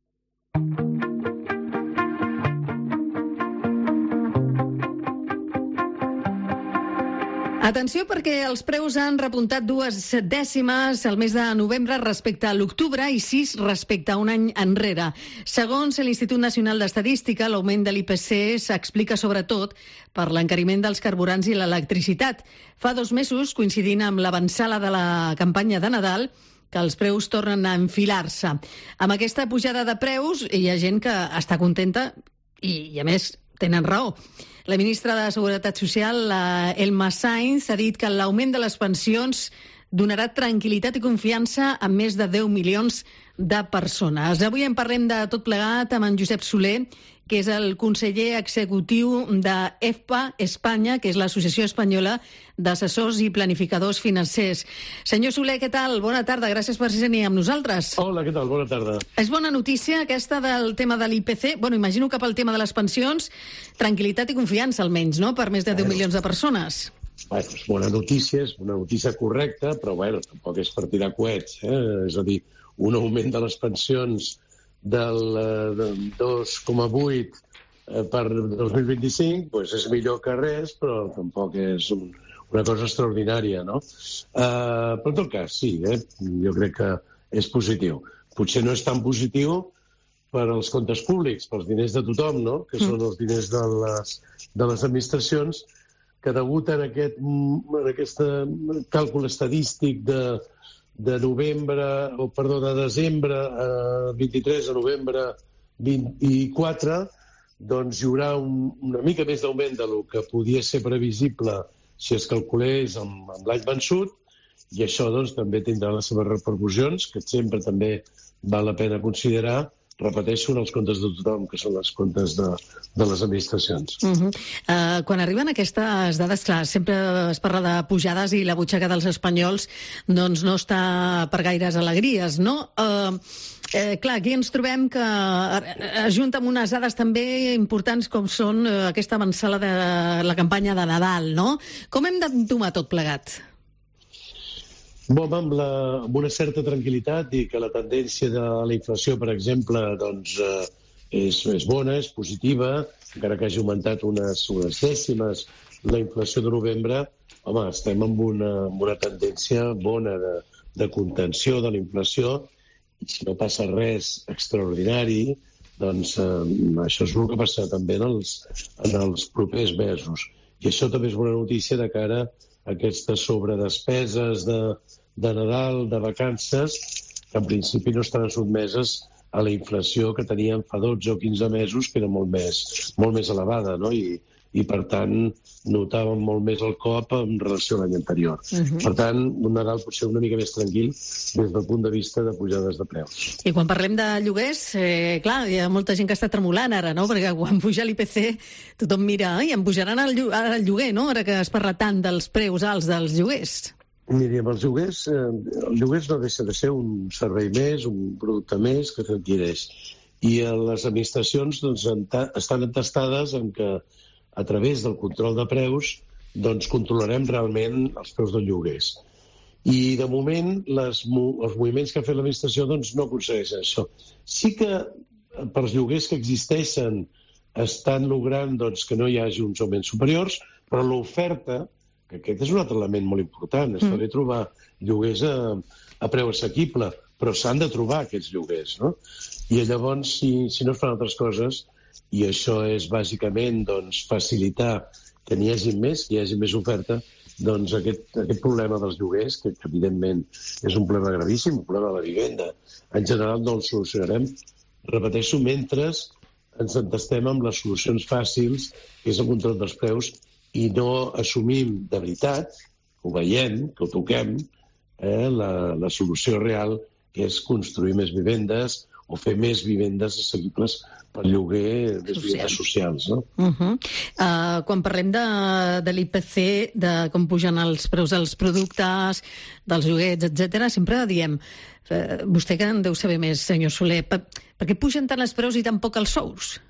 Atenció, perquè els preus han repuntat dues dècimes al mes de novembre respecte a l'octubre i sis respecte a un any enrere. Segons l'Institut Nacional d'Estadística, l'augment de l'I P C s'explica sobretot per l'encariment dels carburants i l'electricitat. Fa dos mesos, coincidint amb l'avançada de la campanya de Nadal, que els preus tornen a enfilar-se. Amb aquesta pujada de preus hi ha gent que està contenta i, i a més, tenen raó. La ministra de Seguretat Social, la Elma Sainz, ha dit que l'augment de les pensions donarà tranquil·litat i confiança a més de deu milions de persones. Avui en parlem de tot plegat amb en Josep Soler, que és el conseller executiu de E F P A Espanya, que és l'Associació Espanyola d'Assessors i Planificadors Financers. Senyor Soler, què tal? Bona tarda, gràcies per ser amb nosaltres. Hola, què tal? Bona tarda. És bona notícia aquesta del tema de l'I P C? Bueno, imagino que pel tema de les pensions, tranquil·litat i confiança almenys, no?, per més de deu milions de persones. Bueno, és bona notícia, és una notícia correcta, però bueno, tampoc és per tirar coets, eh? És a dir, un augment de les pensions del eh, dos coma vuit eh, per dos mil vint-i-cinc, doncs és millor que res, però tampoc és un, una cosa extraordinària, no? Eh, però en tot cas, sí, eh? Jo crec que és positiu. Potser no és tan positiu per als comptes públics, pels diners de tothom, no?, que són els diners de les, de les administracions, que degut en aquest, en aquest càlcul estadístic de, de novembre, o perdó, de desembre a vint-i-tres, a novembre vint-i-quatre, doncs hi haurà un, una mica més d'augment de lo que podia ser previsible si es calculés amb, amb l'any vençut, i això doncs també tindrà les seves repercussions, que sempre també val la pena considerar, repeteixo, en els comptes de tothom, que són els comptes de, de les administracions. Uh -huh. uh, quan arriben aquestes dades, clar, sempre es parla de pujades i la butxaca dels espanyols doncs no està per gaires alegries, no? Uh, eh, clar, aquí ens trobem que es junta amb unes dades també importants com són uh, aquesta avançada de la campanya de Nadal, no? Com hem d'entomar tot plegat? Bon, amb, la, amb una certa tranquil·litat i que la tendència de la inflació, per exemple, doncs, eh, és, és bona, és positiva, encara que hagi augmentat unes, unes dècimes la inflació de novembre, home, estem amb una, amb una tendència bona de, de contenció de la inflació, i si no passa res extraordinari, doncs eh, això és el que passarà també en els, en els propers mesos. I això també és bona notícia de cara a aquestes sobredespeses de de Nadal, de vacances, que en principi no estaran sotmeses a la inflació que teníem fa dotze o quinze mesos, que era molt més, molt més elevada, no? I, i per tant notàvem molt més el cop en relació a l'any anterior. Uh -huh. Per tant, un Nadal potser una mica més tranquil des del punt de vista de pujades de preus. I quan parlem de lloguers, eh, clar, hi ha molta gent que està tremolant ara, no?, perquè quan puja l'I P C tothom mira, i em pujaran el, el lloguer, no?, ara que es parla tant dels preus alts dels lloguers. Miri, amb els lloguers, eh, el lloguers no deixa de ser un servei més, un producte més que s'adquireix. I eh, les administracions doncs, enta, estan entestades en que a través del control de preus doncs, controlarem realment els preus dels lloguers. I de moment les, els moviments que ha fet l'administració doncs, no aconsegueixen això. Sí que pels lloguers que existeixen estan logrant doncs, que no hi hagi uns augments superiors, però l'oferta, que aquest és un altre element molt important, està bé trobar lloguers a, a preu assequible, però s'han de trobar aquests lloguers, no? I llavors, si, si no es fan altres coses, i això és bàsicament doncs, facilitar que n'hi hagi més, que hi hagi més oferta, doncs aquest, aquest problema dels lloguers, que, que evidentment és un problema gravíssim, un problema de la vivenda, en general no el solucionarem, repeteixo, mentre ens entestem amb les solucions fàcils, que és el control dels preus, i no assumim de veritat, que ho veiem, que ho toquem, eh, la, la solució real, que és construir més vivendes, o fer més vivendes assequibles per lloguer, més Social. vivendes socials, no? Uh -huh. uh, quan parlem de, de l'I P C, de com pugen els preus dels productes, dels lloguets, etcètera, sempre diem, uh, vostè que en deu saber més, senyor Soler, per, per què pugen tant els preus i tan poc els sous?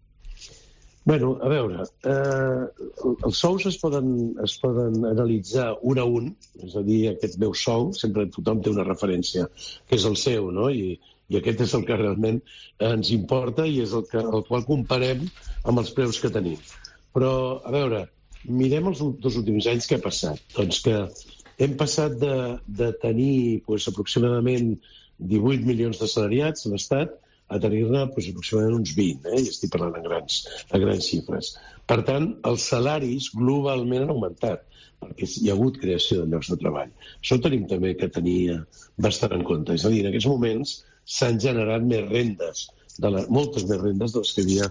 Bueno, a veure, eh, els sous es poden, es poden analitzar un a un, és a dir, aquest meu sou, sempre tothom té una referència, que és el seu, no? I, i aquest és el que realment ens importa i és el, que, el qual comparem amb els preus que tenim. Però, a veure, mirem els dos últims anys què ha passat. Doncs que hem passat de, de tenir pues, aproximadament divuit milions d'assalariats a l'Estat a tenir-ne pues, aproximadament uns vint, eh? I estic parlant en grans, en grans xifres. Per tant, els salaris globalment han augmentat, perquè hi ha hagut creació de llocs de treball. Això tenim també que tenir bastant en compte. És a dir, en aquests moments s'han generat més rendes, de la, moltes més rendes de les que hi havia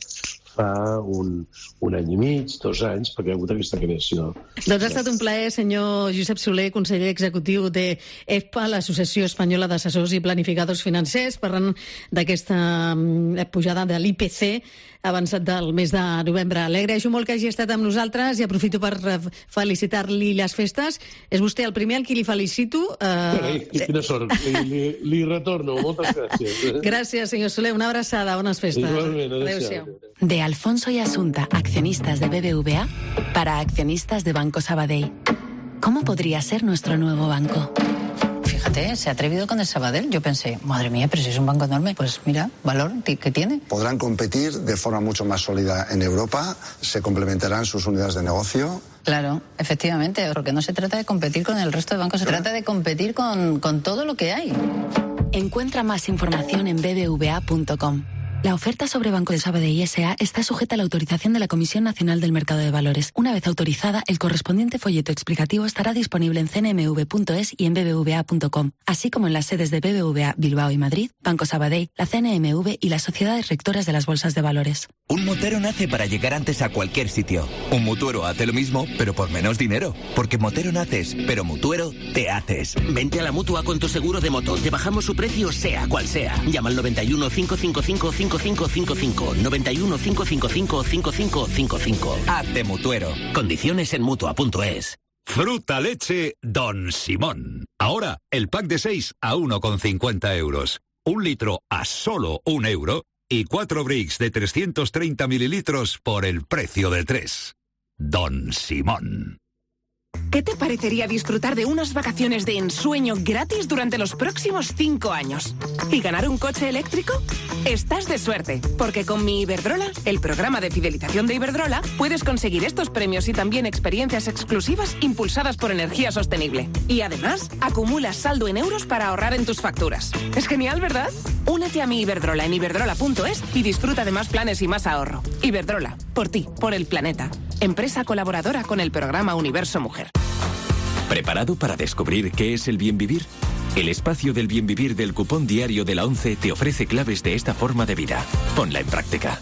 fa un, un any i mig, dos anys, perquè hi ha hagut aquesta creació. Doncs ha estat un plaer, senyor Josep Soler, conseller executiu de E F P A, l'Associació Espanyola d'Assessors i Planificadors Financers, parlant d'aquesta pujada de l'I P C avançat del mes de novembre. Li agraeixo molt que hagi estat amb nosaltres i aprofito per felicitar-li les festes. És vostè el primer al qui li felicito. Carai, quina sort. Li, li, li retorno. Moltes gràcies. Gràcies, senyor Soler. Una abraçada. Bones festes. Igualment. Adéu-siau. De Alfonso y Asunta, accionistas de B B V A, para accionistas de Banco Sabadell. ¿Cómo podría ser nuestro nuevo banco? Fíjate, se ha atrevido con el Sabadell. Yo pensé, madre mía, pero si es un banco enorme. Pues mira, valor que tiene. Podrán competir de forma mucho más sólida en Europa, se complementarán sus unidades de negocio. Claro, efectivamente, porque no se trata de competir con el resto de bancos, se trata de competir con, con todo lo que hay. Encuentra más información en b b v a punto com. La oferta sobre Banco de Sabadell S A está sujeta a la autorización de la Comisión Nacional del Mercado de Valores. Una vez autorizada, el correspondiente folleto explicativo estará disponible en c n m v punto es y en b b v a punto com, así como en las sedes de B B V A Bilbao y Madrid, Banco Sabadell, la C N M V y las sociedades rectoras de las bolsas de valores. Un motero nace para llegar antes a cualquier sitio. Un mutuero hace lo mismo, pero por menos dinero. Porque motero naces, pero mutuero te haces. Vente a la Mutua con tu seguro de moto. Te bajamos su precio sea cual sea. Llama al noventa y uno, cinco cinco cinco, cinco cinco cinco cinco. noventa y uno, cinco cinco cinco, cinco cinco cinco cinco. Hazte mutuero. Condiciones en Mutua punto es. Fruta leche Don Simón. Ahora, el pack de seis a uno con cincuenta euros. Un litro a solo un euro. Y cuatro bricks de trescientos treinta mililitros por el precio de tres. Don Simón. ¿Qué te parecería disfrutar de unas vacaciones de ensueño gratis durante los próximos cinco años? ¿Y ganar un coche eléctrico? Estás de suerte, porque con mi Iberdrola, el programa de fidelización de Iberdrola, puedes conseguir estos premios y también experiencias exclusivas impulsadas por energía sostenible. Y además, acumulas saldo en euros para ahorrar en tus facturas. Es genial, ¿verdad? Únete a mi Iberdrola en iberdrola punto es y disfruta de más planes y más ahorro. Iberdrola, por ti, por el planeta. Empresa colaboradora con el programa Universo Mujer. ¿Preparado para descubrir qué es el bien vivir? El espacio del bien vivir del cupón diario de la ONCE te ofrece claves de esta forma de vida. Ponla en práctica.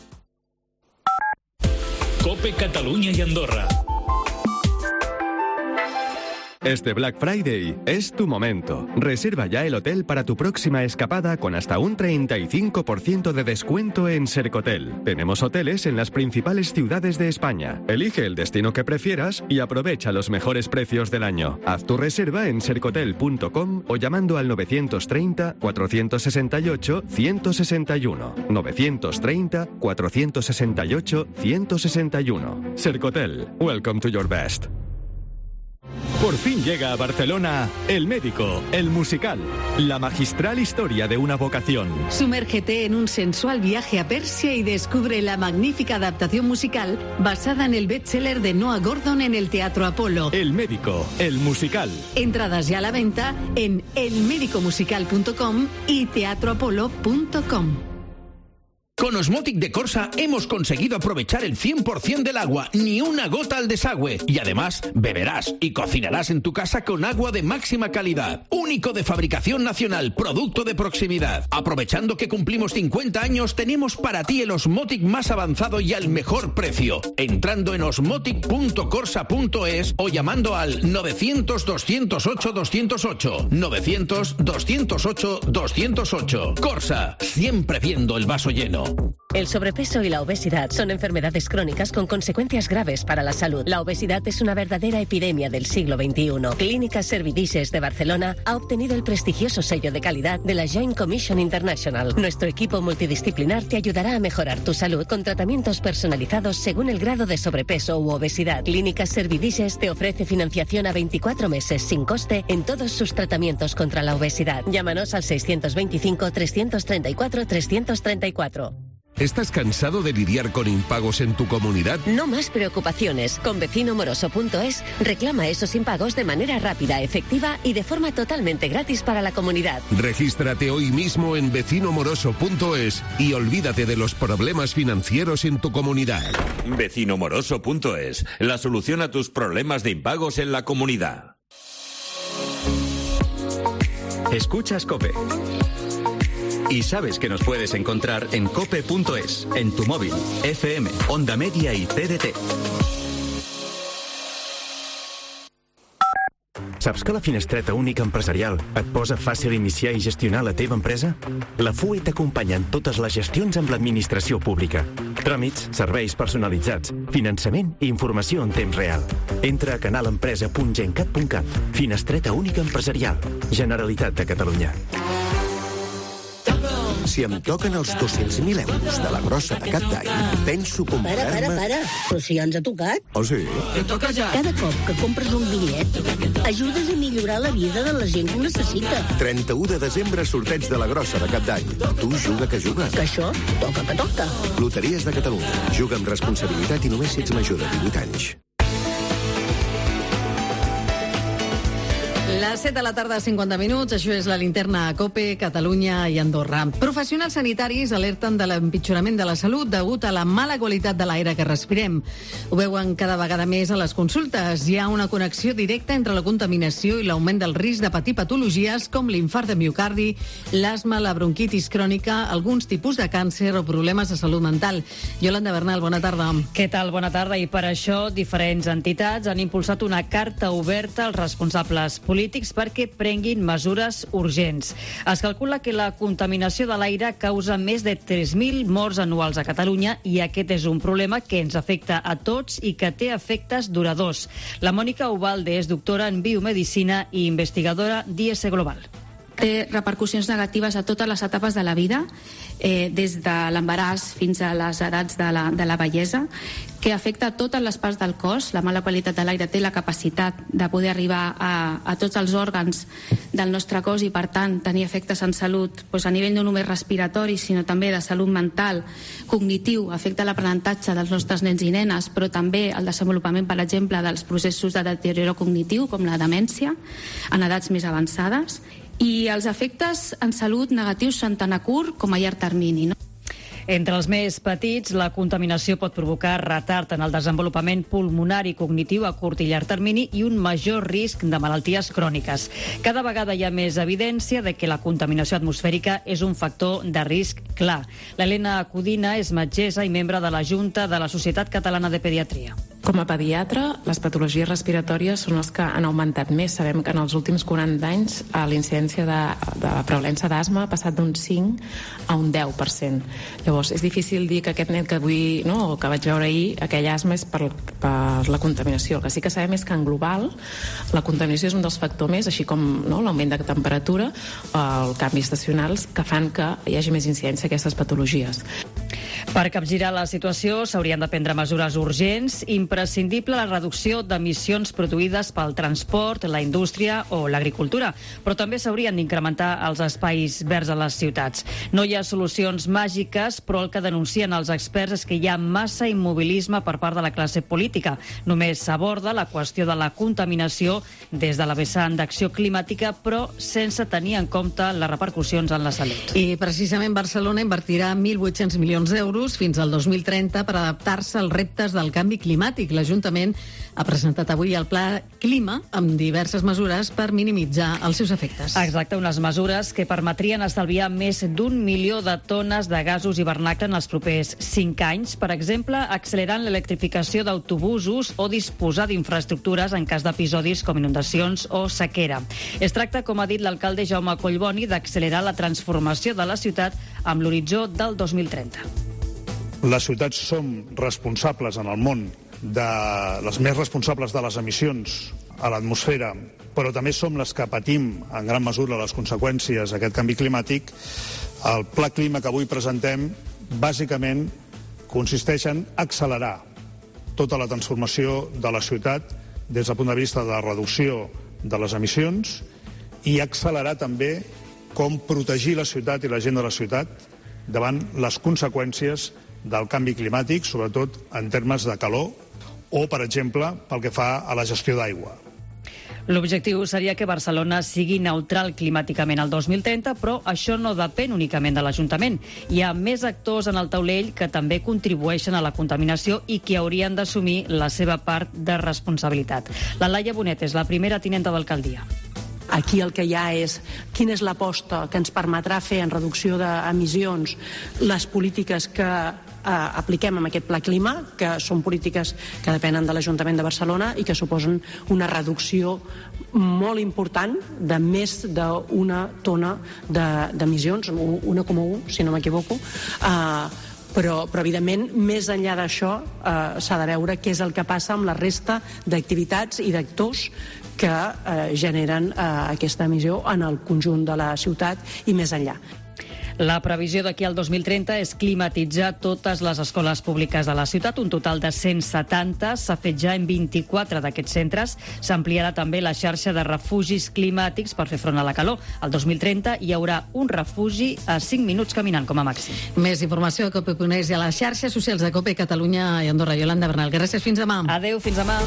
COPE Cataluña y Andorra. Este Black Friday es tu momento. Reserva ya el hotel para tu próxima escapada con hasta un treinta y cinco por ciento de descuento en Sercotel. Tenemos hoteles en las principales ciudades de España. Elige el destino que prefieras y aprovecha los mejores precios del año. Haz tu reserva en sercotel punto com o llamando al novecientos treinta, cuatrocientos sesenta y ocho, ciento sesenta y uno. novecientos treinta, cuatrocientos sesenta y ocho, ciento sesenta y uno. Sercotel. Welcome to your best. Por fin llega a Barcelona El Médico, el musical, la magistral historia de una vocación. Sumérgete en un sensual viaje a Persia y descubre la magnífica adaptación musical basada en el bestseller de Noah Gordon en el Teatro Apolo. El Médico, el musical. Entradas ya a la venta en el médico musical punto com y teatro apolo punto com. Con Osmotic de Corsa hemos conseguido aprovechar el cien por ciento del agua, ni una gota al desagüe. Y además, beberás y cocinarás en tu casa con agua de máxima calidad. Único de fabricación nacional, producto de proximidad. Aprovechando que cumplimos cincuenta años, tenemos para ti el Osmotic más avanzado y al mejor precio. Entrando en osmotic punto corsa punto es o llamando al novecientos, doscientos ocho, doscientos ocho. novecientos, doscientos ocho, doscientos ocho. Corsa, siempre viendo el vaso lleno. El sobrepeso y la obesidad son enfermedades crónicas con consecuencias graves para la salud. La obesidad es una verdadera epidemia del siglo veintiuno. Clínica Servidices de Barcelona ha obtenido el prestigioso sello de calidad de la Joint Commission International. Nuestro equipo multidisciplinar te ayudará a mejorar tu salud con tratamientos personalizados según el grado de sobrepeso u obesidad. Clínica Servidices te ofrece financiación a veinticuatro meses sin coste en todos sus tratamientos contra la obesidad. Llámanos al seiscientos veinticinco, trescientos treinta y cuatro, trescientos treinta y cuatro. ¿Estás cansado de lidiar con impagos en tu comunidad? No más preocupaciones. Con vecino moroso punto es reclama esos impagos de manera rápida, efectiva y de forma totalmente gratis para la comunidad. Regístrate hoy mismo en vecino moroso punto es y olvídate de los problemas financieros en tu comunidad. vecino moroso punto es, la solución a tus problemas de impagos en la comunidad. Escuchas COPE. Y sabes que nos puedes encontrar en cope punto es, en tu móvil, F M, Onda Media y C D T. Saps que la finestreta única empresarial et posa fàcil iniciar i gestionar la teva empresa? La F U E t'acompanya en totes les gestions amb l'administració pública. Tràmits, serveis personalitzats, finançament i informació en temps real. Entra a canalempresa punt gencat punt cat. Finestreta única empresarial. Generalitat de Catalunya. Si em toquen els dos-cents mil euros de la grossa de cap d'any, penso comprar-me... Para, para, para. Però si ja ens ha tocat. Oh, sí? Que toca ja. Cada cop que compres un bitllet, ajudes a millorar la vida de la gent que ho necessita. trenta-u de desembre, sorteig de la grossa de cap d'any. Tu juga que juga. Que això toca que toca. Loteries de Catalunya. Juga amb responsabilitat i només si ets major de divuit anys. Les set de la tarda, cinquanta minuts. Això és la linterna a COPE, Catalunya i Andorra. Professionals sanitaris alerten de l'empitjorament de la salut degut a la mala qualitat de l'aire que respirem. Ho veuen cada vegada més a les consultes. Hi ha una connexió directa entre la contaminació i l'augment del risc de patir patologies com l'infart de miocardi, l'asma, la bronquitis crònica, alguns tipus de càncer o problemes de salut mental. Yolanda Bernal, bona tarda. Què tal? Bona tarda. I per això diferents entitats han impulsat una carta oberta als responsables polítics perquè prenguin mesures urgents. Es calcula que la contaminació de l'aire causa més de tres mil morts anuals a Catalunya i aquest és un problema que ens afecta a tots i que té efectes duradors. La Mònica Ubalde és doctora en biomedicina i investigadora d'I S Global. Té repercussions negatives a totes les etapes de la vida, eh, des de l'embaràs fins a les edats de la, de la vellesa, que afecta a totes les parts del cos. La mala qualitat de l'aire té la capacitat de poder arribar a, a tots els òrgans del nostre cos i, per tant, tenir efectes en salut doncs, a nivell no només respiratori, sinó també de salut mental, cognitiu, afecta l'aprenentatge dels nostres nens i nenes, però també el desenvolupament, per exemple, dels processos de deterioro cognitiu, com la demència, en edats més avançades. I els efectes en salut negatius són tant a curt com a llarg termini, no? Entre els més petits, la contaminació pot provocar retard en el desenvolupament pulmonar i cognitiu a curt i llarg termini i un major risc de malalties cròniques. Cada vegada hi ha més evidència de que la contaminació atmosfèrica és un factor de risc clar. L'Helena Codina és metgessa i membre de la Junta de la Societat Catalana de Pediatria. Com a pediatra, les patologies respiratòries són les que han augmentat més. Sabem que en els últims quaranta anys la incidència de, de la prevalença d'asma ha passat d'un cinc a un deu per cent. Llavors, és difícil dir que aquest net que avui, no, o que vaig veure ahir, aquell asma és per, per la contaminació. El que sí que sabem és que en global la contaminació és un dels factors més, així com no, l'augment de temperatura o els canvis estacionals que fan que hi hagi més incidència a aquestes patologies. Per capgirar la situació s'haurien de prendre mesures urgents, imprescindible la reducció d'emissions produïdes pel transport, la indústria o l'agricultura, però també s'haurien d'incrementar els espais verds a les ciutats. No hi ha solucions màgiques, però el que denuncien els experts és que hi ha massa immobilisme per part de la classe política. Només s'aborda la qüestió de la contaminació des de la vessant d'acció climàtica, però sense tenir en compte les repercussions en la salut. I precisament Barcelona invertirà mil vuit-cents milions d'euros fins al dos mil trenta per adaptar-se als reptes del canvi climàtic. L'Ajuntament ha presentat avui el Pla Clima amb diverses mesures per minimitzar els seus efectes. Exacte, unes mesures que permetrien estalviar més d'un milió de tones de gasos hivernacle en els propers cinc anys. Per exemple, accelerant l'electrificació d'autobusos o disposar d'infraestructures en cas d'episodis com inundacions o sequera. Es tracta, com ha dit l'alcalde Jaume Collboni, d'accelerar la transformació de la ciutat amb l'horitzó del dos mil trenta. Les ciutats som responsables en el món, de les més responsables de les emissions a l'atmosfera, però també som les que patim en gran mesura les conseqüències d'aquest canvi climàtic. El Pla Clima que avui presentem bàsicament consisteix en accelerar tota la transformació de la ciutat des del punt de vista de la reducció de les emissions i accelerar també com protegir la ciutat i la gent de la ciutat davant les conseqüències del canvi climàtic, sobretot en termes de calor o, per exemple, pel que fa a la gestió d'aigua. L'objectiu seria que Barcelona sigui neutral climàticament el dos mil trenta, però això no depèn únicament de l'Ajuntament. Hi ha més actors en el taulell que també contribueixen a la contaminació i que haurien d'assumir la seva part de responsabilitat. La Laia Bonet és la primera tinenta d'alcaldia. Aquí el que hi ha és quina és l'aposta que ens permetrà fer en reducció d'emissions les polítiques que eh, apliquem amb aquest Pla Clima, que són polítiques que depenen de l'Ajuntament de Barcelona i que suposen una reducció molt important de més d'una tona d'emissions, un coma un, si no m'equivoco, eh, Però, però, evidentment, més enllà d'això, eh, s'ha de veure què és el que passa amb la resta d'activitats i d'actors que eh, generen eh, aquesta emissió en el conjunt de la ciutat i més enllà. La previsió d'aquí al dos mil trenta és climatitzar totes les escoles públiques de la ciutat, un total de cent setanta. S'ha fet ja en vint-i-quatre d'aquests centres. S'ampliarà també la xarxa de refugis climàtics per fer front a la calor. El dos mil trenta hi haurà un refugi a cinc minuts caminant, com a màxim. Més informació a cope punt es i a les xarxes socials de COPE, Catalunya i Andorra. Yolanda Bernal, gràcies, fins demà. Adéu, fins demà.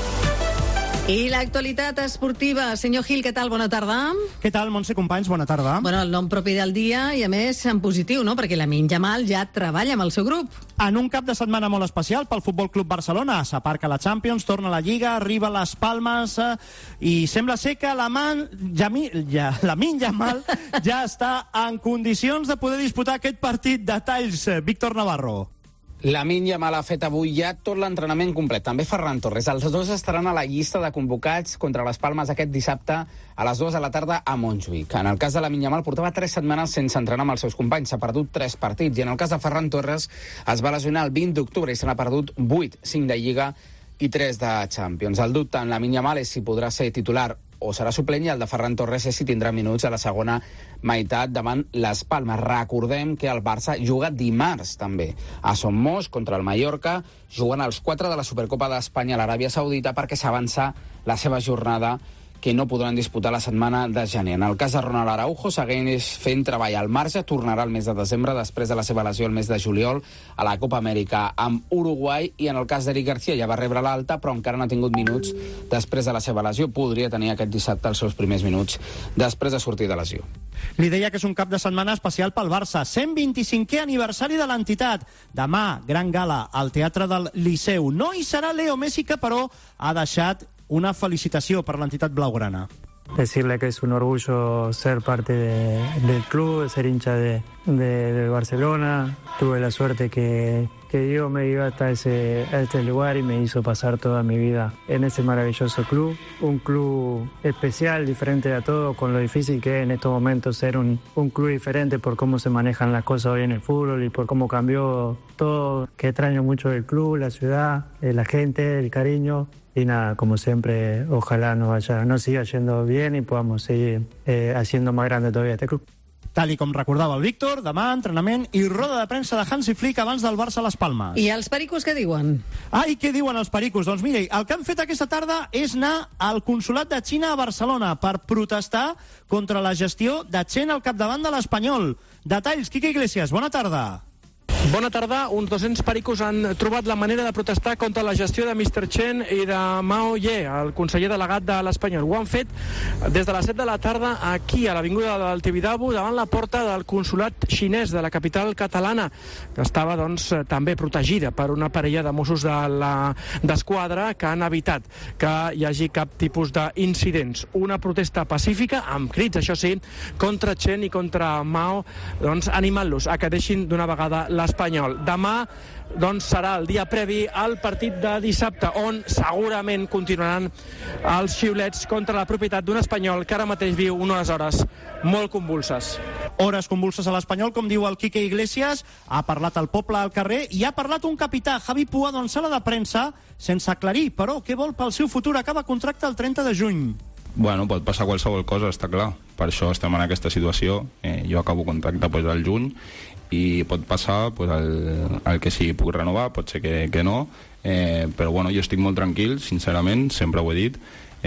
I l'actualitat esportiva. Senyor Gil, què tal? Bona tarda. Què tal, Montse, companys? Bona tarda. Bueno, el nom propi del dia i, a més, en positiu, no? Perquè Lamine Yamal ja treballa amb el seu grup. En un cap de setmana molt especial pel Futbol Club Barcelona. S'aparca la Champions, torna a la Lliga, arriba a les Palmes eh, i sembla ser que Lamine ja, Yamal ja està en condicions de poder disputar aquest partit. Detalls, Víctor Navarro. Lamine Yamal ha fet avui ja tot l'entrenament complet. També Ferran Torres. Els dos estaran a la llista de convocats contra les Palmes aquest dissabte a les dues de la tarda a Montjuïc. En el cas de Lamine Yamal portava tres setmanes sense entrenar amb els seus companys. S'ha perdut tres partits. I en el cas de Ferran Torres es va lesionar el vint d'octubre i se n'ha perdut vuit, cinc de Lliga i tres de Champions. El dubte en Lamine Yamal és si podrà ser titular o serà suplent, i el de Ferran Torres és si tindrà minuts a la segona meitat davant les Palmes. Recordem que el Barça juga dimarts també a Son Moix contra el Mallorca, jugant als quatre de la Supercopa d'Espanya a l'Aràbia Saudita perquè s'avança la seva jornada que no podran disputar la setmana de gener. En el cas de Ronald Araujo, segueix fent treball al marge, tornarà el mes de desembre després de la seva lesió el mes de juliol a la Copa Amèrica amb Uruguai, i en el cas d'Eric García ja va rebre l'alta però encara no ha tingut minuts després de la seva lesió. Podria tenir aquest dissabte els seus primers minuts després de sortir de lesió. Li deia que és un cap de setmana especial pel Barça. cent vint-i-cinquè aniversari de l'entitat. Demà, gran gala al Teatre del Liceu. No hi serà Leo Messi, que però ha deixat una felicitació per l'entitat blaugrana. Decirle que es un orgullo ser parte de, del club, de ser hincha de, de, de Barcelona. Tuve la suerte que, que Dios me dio hasta ese, a este lugar y me hizo pasar toda mi vida en ese maravilloso club. Un club especial, diferente a todo, con lo difícil que es en estos momentos ser un, un club diferente por cómo se manejan las cosas hoy en el fútbol y por cómo cambió todo, que extraño mucho del club, la ciudad, la gente, el cariño. Y nada, como siempre, ojalá nos, vaya, nos siga yendo bien y podamos seguir eh, haciendo más grande todavía este club. Tal i com recordava el Víctor, demà entrenament i roda de premsa de Hansi Flick abans del Barça a les Palmes. I els pericos què diuen? Ai, què diuen els pericos? Doncs mira, el que han fet aquesta tarda és anar al consolat de Xina a Barcelona per protestar contra la gestió de Chen al capdavant de l'Espanyol. Detalls, Quique Iglesias, bona tarda. Bona tarda. Uns dos-cents pericos han trobat la manera de protestar contra la gestió de mister Chen i de Mao Ye, el conseller delegat de l'Espanyol. Ho han fet des de les set de la tarda aquí, a l'avinguda del Tibidabo, davant la porta del consolat xinès de la capital catalana, que estava doncs, també protegida per una parella de Mossos d'Esquadra que han evitat que hi hagi cap tipus d'incidents. Una protesta pacífica, amb crits, això sí, contra Chen i contra Mao, doncs, animant-los a que deixin d'una vegada l'Espanyol. Demà doncs, serà el dia previ al partit de dissabte, on segurament continuaran els xiulets contra la propietat d'un espanyol que ara mateix viu unes hores molt convulses. Hores convulses a l'Espanyol, com diu el Quique Iglesias. Ha parlat el poble al carrer i ha parlat un capità, Javi Puado, en sala de premsa, sense aclarir, però, què vol pel seu futur. Acaba contracte el trenta de juny. Bueno, pot passar qualsevol cosa, està clar. Per això estem en aquesta situació. Eh, jo acabo contracte pues, al juny i pot passar pues, el, el que sí, puc renovar, pot ser que, que no, eh, però bueno, jo estic molt tranquil, sincerament, sempre ho he dit.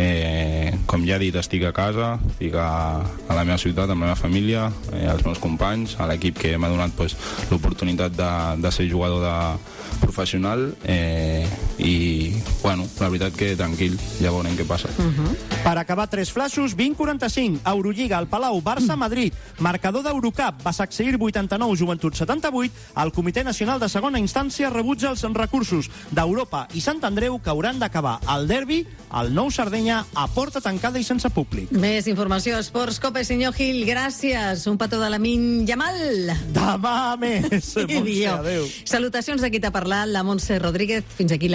Eh, com ja he dit, estic a casa, estic a, a la meva ciutat, amb la meva família, eh, als meus companys, a l'equip que m'ha donat pues, l'oportunitat de, de ser jugador de professional, eh, i bueno, la veritat que tranquil, ja veurem què passa. Uh-huh. Per acabar, tres flaixos, vint quaranta-cinc, Eurolliga, el Palau, Barça, Madrid, marcador d'Eurocup, Basaksehir vuitanta-nou, Joventut setanta-vuit, el Comitè Nacional de Segona Instància rebutja els recursos d'Europa i Sant Andreu, que hauran d'acabar el derbi, el nou Sardenya, a porta tancada i sense públic. Més informació, Esports, Cope, senyor Gil, gràcies. Un petó de Lamine Yamal. Demà més. Montse, adéu. Salutacions, d'aquí t'ha parlat la Montse Rodríguez. Fins aquí la